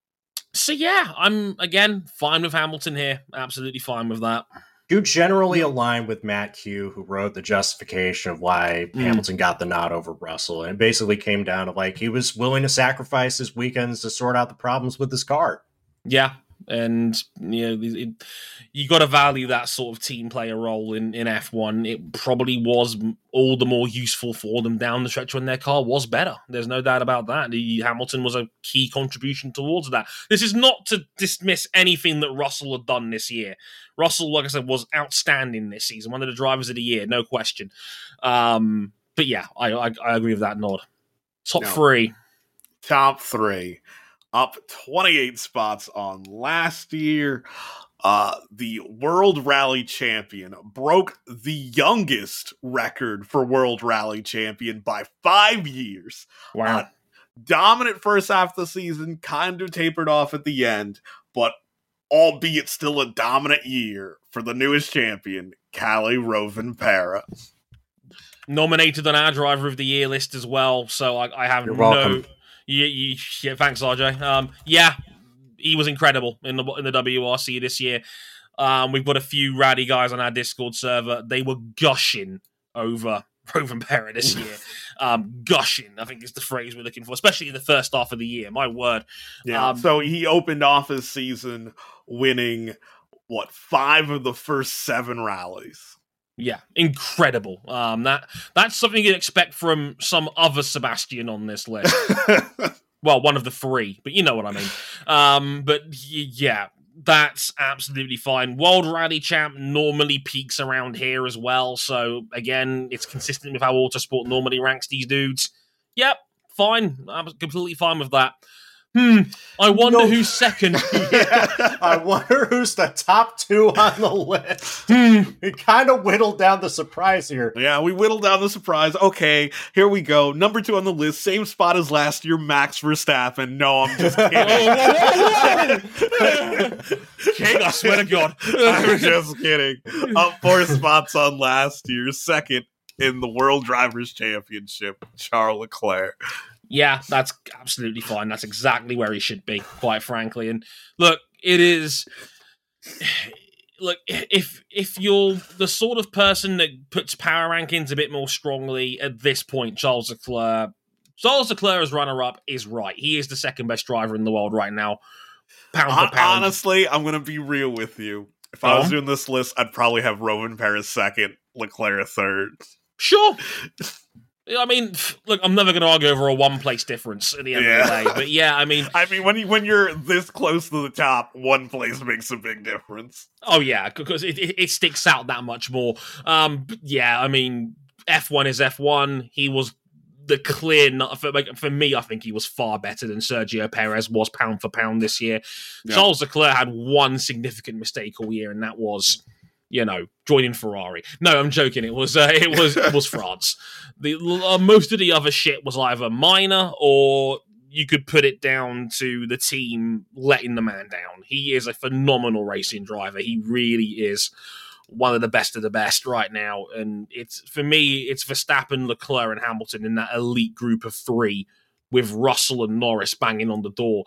so yeah, I'm again fine with Hamilton here. Absolutely fine with that. You generally align with Matt Q, who wrote the justification of why mm. Hamilton got the nod over Russell, and it basically came down to like he was willing to sacrifice his weekends to sort out the problems with his car. Yeah. And, you know, it, you got to value that sort of team player role in, in F one. It probably was all the more useful for them down the stretch when their car was better. There's no doubt about that. The, Hamilton was a key contribution towards that. This is not to dismiss anything that Russell had done this year. Russell, like I said, was outstanding this season. One of the drivers of the year, no question. Um, but yeah, I, I, I agree with that nod. Top no. three. Top three. Up twenty-eight spots on last year. Uh, the World Rally Champion broke the youngest record for World Rally Champion by five years. Wow. Uh, dominant first half of the season, kind of tapered off at the end, but albeit still a dominant year for the newest champion, Kalle Rovanperä. Nominated on our Driver of the Year list as well, so I, I have You're no... welcome. Yeah, yeah, yeah, thanks, R J. Um, yeah, he was incredible in the in the W R C this year. Um, we've got a few rowdy guys on our Discord server. They were gushing over Rovanperä this year. um, gushing, I think is the phrase we're looking for, especially in the first half of the year. My word. Yeah. Um, so he opened off his season winning what five of the first seven rallies. Yeah, incredible. Um, that that's something you'd expect from some other Sebastian on this list. Well, one of the three, but you know what I mean. Um, but y- yeah, that's absolutely fine. World Rally Champ normally peaks around here as well. So again, it's consistent with how Autosport normally ranks these dudes. Yep, fine. I'm completely fine with that. Hmm, I wonder no. who's second. Yeah, I wonder who's the top two on the list. Hmm. We kind of whittled down the surprise here. Yeah, we whittled down the surprise. Okay, here we go. Number two on the list, same spot as last year, Max Verstappen. No, I'm just kidding. King, I swear to God. I'm just kidding. Up four spots on last year, second in the World Drivers' Championship, Charles Leclerc. Yeah, that's absolutely fine. That's exactly where he should be, quite frankly. And look, it is... look, if if you're the sort of person that puts power rankings a bit more strongly at this point, Charles Leclerc, Charles Leclerc as runner-up is right. He is the second best driver in the world right now, pound for pound. Honestly, I'm going to be real with you. If I was doing this list, I'd probably have Roman Perez second, Leclerc third. Sure. I mean, look, I'm never going to argue over a one-place difference at the end yeah. of the day. But yeah, I mean... I mean, when, you, when you're this close to the top, one place makes a big difference. Oh, yeah, because it, it, it sticks out that much more. Um, yeah, I mean, F one is F one. He was the clear... For, like, for me, I think he was far better than Sergio Perez was pound for pound this year. Yeah. Charles Leclerc had one significant mistake all year, and that was... you know, joining Ferrari. No, I'm joking. It was uh, it was it was France. The uh, most of the other shit was either minor, or you could put it down to the team letting the man down. He is a phenomenal racing driver. He really is one of the best of the best right now. And it's for me, it's Verstappen, Leclerc, and Hamilton in that elite group of three, with Russell and Norris banging on the door.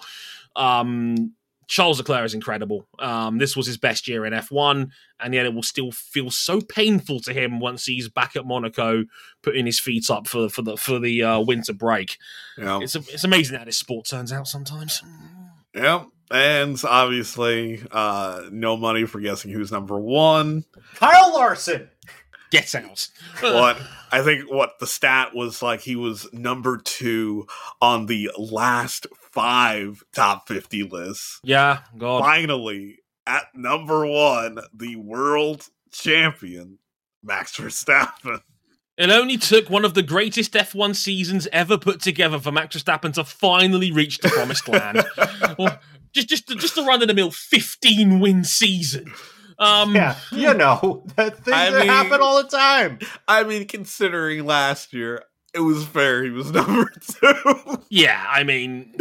Um, Charles Leclerc is incredible. Um, this was his best year in F one, and yet it will still feel so painful to him once he's back at Monaco, putting his feet up for for the for the uh, winter break. Yeah. It's it's amazing how this sport turns out sometimes. Yeah, and obviously, uh, no money for guessing who's number one. Kyle Larson. Get out. What I think what the stat was like, he was number two on the last five top fifty lists. Yeah, God. Finally, at number one, the world champion, Max Verstappen. It only took one of the greatest F one seasons ever put together for Max Verstappen to finally reach the promised land. Well, just, just, just a run-of-the-mill fifteen-win season. Um, yeah, you know, that things I that mean, happen all the time. I mean, considering last year, it was fair he was number two. Yeah, I mean,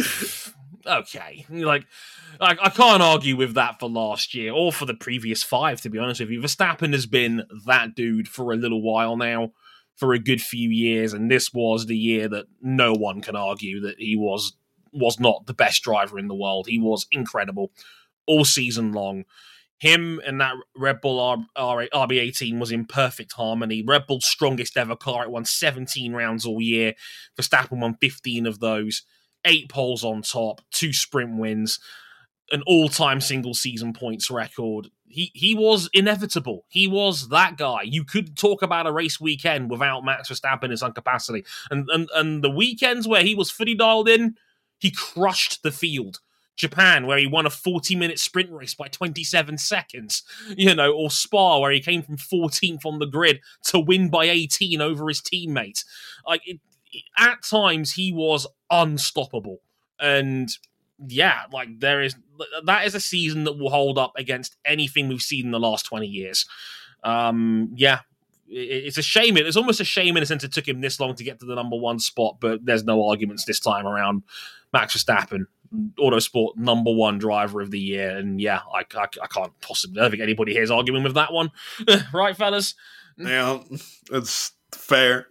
okay. Like, I, I can't argue with that for last year, or for the previous five, to be honest with you. Verstappen has been that dude for a little while now, for a good few years, and this was the year that no one can argue that he was was not the best driver in the world. He was incredible all season long. Him and that Red Bull R B eighteen was in perfect harmony. Red Bull's strongest ever car. It won seventeen rounds all year. Verstappen won fifteen of those. Eight poles on top. Two sprint wins. An all-time single-season points record. He he was inevitable. He was that guy. You could talk about a race weekend without Max Verstappen in his own capacity. And, and, and the weekends where he was fully dialed in, he crushed the field. Japan, where he won a forty-minute sprint race by twenty-seven seconds, you know, or Spa, where he came from fourteenth on the grid to win by eighteen over his teammates. Like, it, at times, he was unstoppable. And, yeah, like, there is, that is a season that will hold up against anything we've seen in the last twenty years. Um, yeah, it, it's a shame. It's almost a shame in a sense it took him this long to get to the number one spot, but there's no arguments this time around. Max Verstappen, Autosport number one driver of the year, and yeah, I, I, I can't possibly, I don't think anybody here is arguing with that one. Right, fellas? Yeah, it's fair.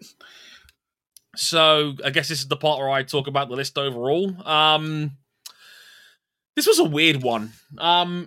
So, I guess this is the part where I talk about the list overall. Um, this was a weird one. Um,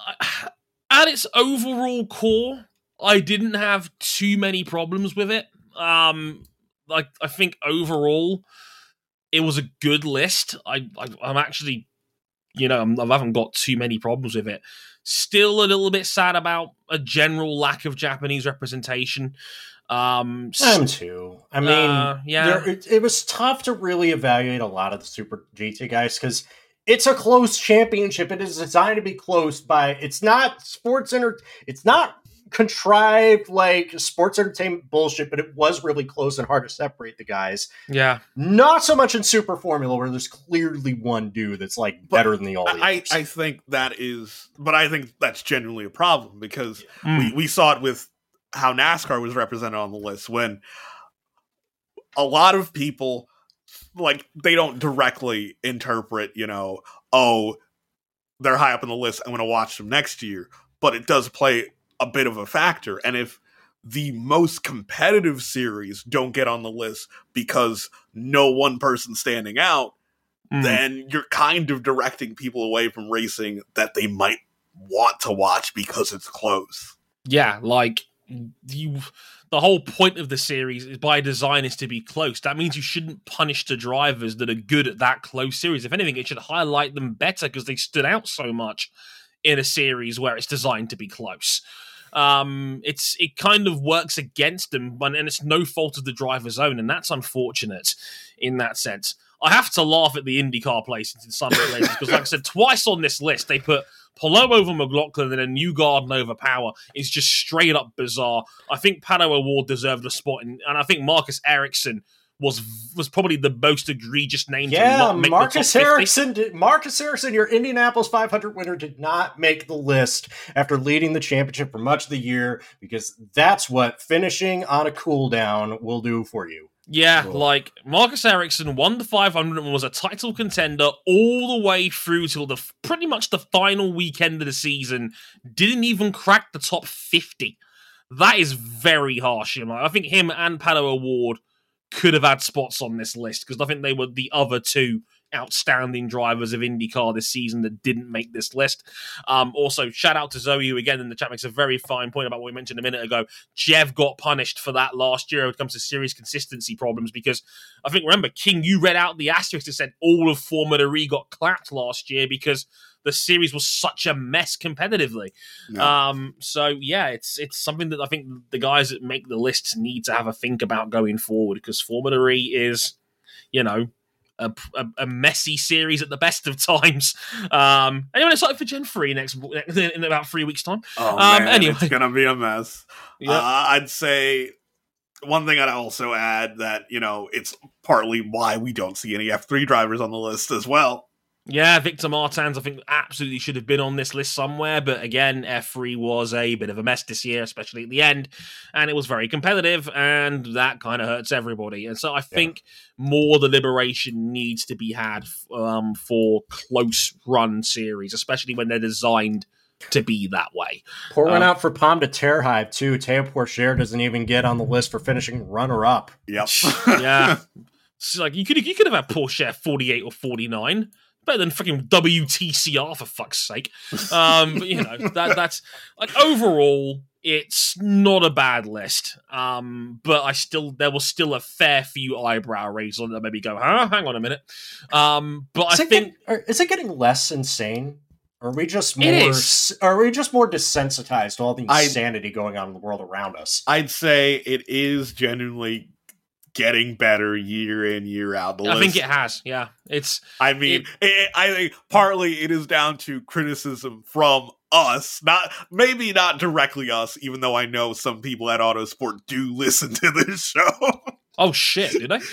at its overall core, I didn't have too many problems with it. Um, like, I think overall, it was a good list. I, I, I'm actually, you know, I'm, I haven't got too many problems with it. Still a little bit sad about a general lack of Japanese representation. Um, I'm too. I mean, uh, yeah, there, it, it was tough to really evaluate a lot of the Super G T guys because it's a close championship. It is designed to be close by. It's not sports enter. It's not contrived like sports entertainment bullshit, but it was really close and hard to separate the guys. Yeah, not so much in Super Formula where there's clearly one dude that's like better but than the all. I, I think that is, but I think that's genuinely a problem because mm. we we saw it with how NASCAR was represented on the list when a lot of people like they don't directly interpret, you know, oh, they're high up on the list, I'm going to watch them next year, but it does play a bit of a factor. And if the most competitive series don't get on the list because no one person's standing out, mm. then you're kind of directing people away from racing that they might want to watch because it's close. Yeah, like you. The whole point of the series is by design is to be close. That means you shouldn't punish the drivers that are good at that close series. If anything, it should highlight them better because they stood out so much in a series where it's designed to be close. Um, it's it kind of works against them, but and it's no fault of the driver's own, and that's unfortunate in that sense. I have to laugh at the IndyCar placings in some places because, like I said, twice on this list they put Palou over McLaughlin and a Newgarden over Power is just straight up bizarre. I think Pato O'Ward deserved a spot, in, and I think Marcus Ericsson was was probably the most egregious name. Yeah, to not make Marcus the top Ericsson. Did, Marcus Ericsson, your Indianapolis five hundred winner, did not make the list after leading the championship for much of the year because that's what finishing on a cooldown will do for you. Yeah, cool. Like Marcus Ericsson won the five hundred and was a title contender all the way through till the pretty much the final weekend of the season. Didn't even crack the top fifty. That is very harsh. You know? I think him and Pato O'Ward could have had spots on this list because I think they were the other two outstanding drivers of IndyCar this season that didn't make this list. Um, also, shout out to Zoe, who again in the chat makes a very fine point about what we mentioned a minute ago. Jev got punished for that last year when it comes to series consistency problems because I think, remember, King, you read out the asterisk that said all of Formula E got clapped last year because the series was such a mess competitively. No. Um, so, yeah, it's it's something that I think the guys that make the lists need to have a think about going forward because Formula E is, you know, A, a, a messy series at the best of times. Um, anyone excited for Gen three next in about three weeks' time? Oh um, man, anyway. It's gonna be a mess. Yep. Uh, I'd say one thing I'd also add that you know it's partly why we don't see any F three drivers on the list as well. Yeah, Victor Martins, I think, absolutely should have been on this list somewhere. But again, F three was a bit of a mess this year, especially at the end. And it was very competitive, and that kind of hurts everybody. And so I think yeah. more deliberation needs to be had um, for close-run series, especially when they're designed to be that way. Pour one um, out for Palm de Terre Hive, too. Teo Pourchaire doesn't even get on the list for finishing runner-up. Yep. Yeah. It's like, you could, you could have had Pourchaire forty-eight or forty-nine. Better than fucking W T C R, for fuck's sake. Um, but, you know, that that's like overall, it's not a bad list. Um, but I still there was still a fair few eyebrow raisers on that maybe go, huh? Hang on a minute. Um, but is I think get, is it getting less insane? Or are we just more? Are we just more desensitized to all the insanity I, going on in the world around us? I'd say it is genuinely getting better year in, year out. The I list. think it has, yeah. It's. I mean, it, it, I think partly it is down to criticism from us, not maybe not directly us, even though I know some people at Autosport do listen to this show. Oh shit, did they?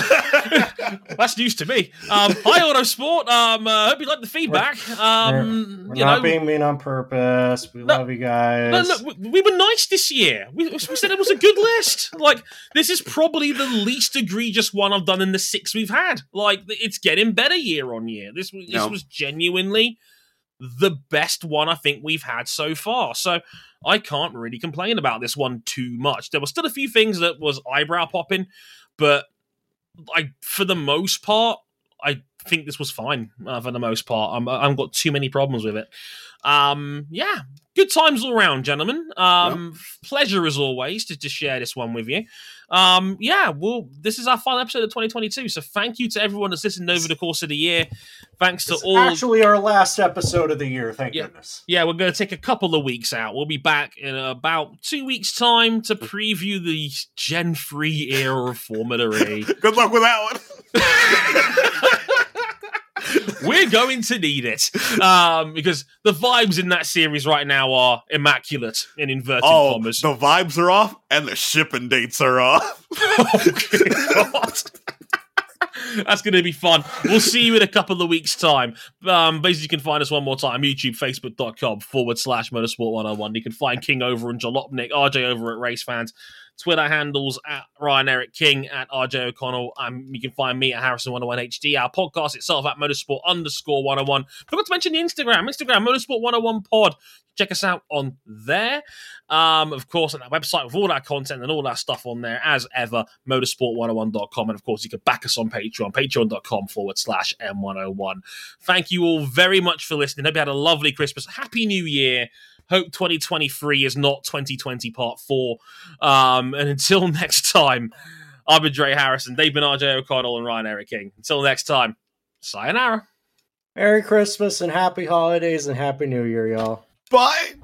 That's news to me. Um, hi Autosport. Um, uh, hope you like the feedback. Um, we're we're you not know, being mean on purpose. We no, love you guys. No, look, we, we were nice this year. We, we said it was a good list. Like, this is probably the least egregious one I've done in the six we've had. Like, it's getting better year on year. This, this no. was genuinely the best one I think we've had so far. So I can't really complain about this one too much. There were still a few things that was eyebrow popping, but I, for the most part, I think this was fine. Uh, for the most part, I'm, I haven't got too many problems with it. Um, yeah, good times all around, gentlemen. Um, yep. Pleasure as always to, to share this one with you. Um, yeah, well, this is our final episode of twenty twenty-two. So thank you to everyone that's listened over the course of the year. Thanks to it's all. Actually, our last episode of the year. Thank yeah. goodness. Yeah, we're going to take a couple of weeks out. We'll be back in about two weeks' time to preview the Gen three era of Formula E. Good luck with that one. We're going to need it um, because the vibes in that series right now are immaculate in inverted oh, commas. The vibes are off and the shipping dates are off. Oh, God. That's going to be fun. We'll see you in a couple of weeks' time. Um, basically, you can find us one more time, YouTube, Facebook.com forward slash Motorsport one oh one. You can find King over in Jalopnik, R J over at Race Fans. Twitter handles at Ryan Eric King, at R J O'Connell. Um, you can find me at Harrison one oh one H D. Our podcast itself at Motorsport underscore one oh one. Forgot to mention the Instagram. Instagram, Motorsport one oh one pod. check us out on there. Um, of course, on our website with all our content and all our stuff on there, as ever, motorsport one oh one dot com. And of course, you can back us on Patreon, patreon.com forward slash M101. Thank you all very much for listening. Hope you had a lovely Christmas. Happy New Year. Hope twenty twenty-three is not twenty twenty part four. Um, and until next time, I've been Dre Harrison, they've been R J O'Connell and Ryan Eric King. Until next time, sayonara. Merry Christmas and happy holidays and happy New Year, y'all. Bye.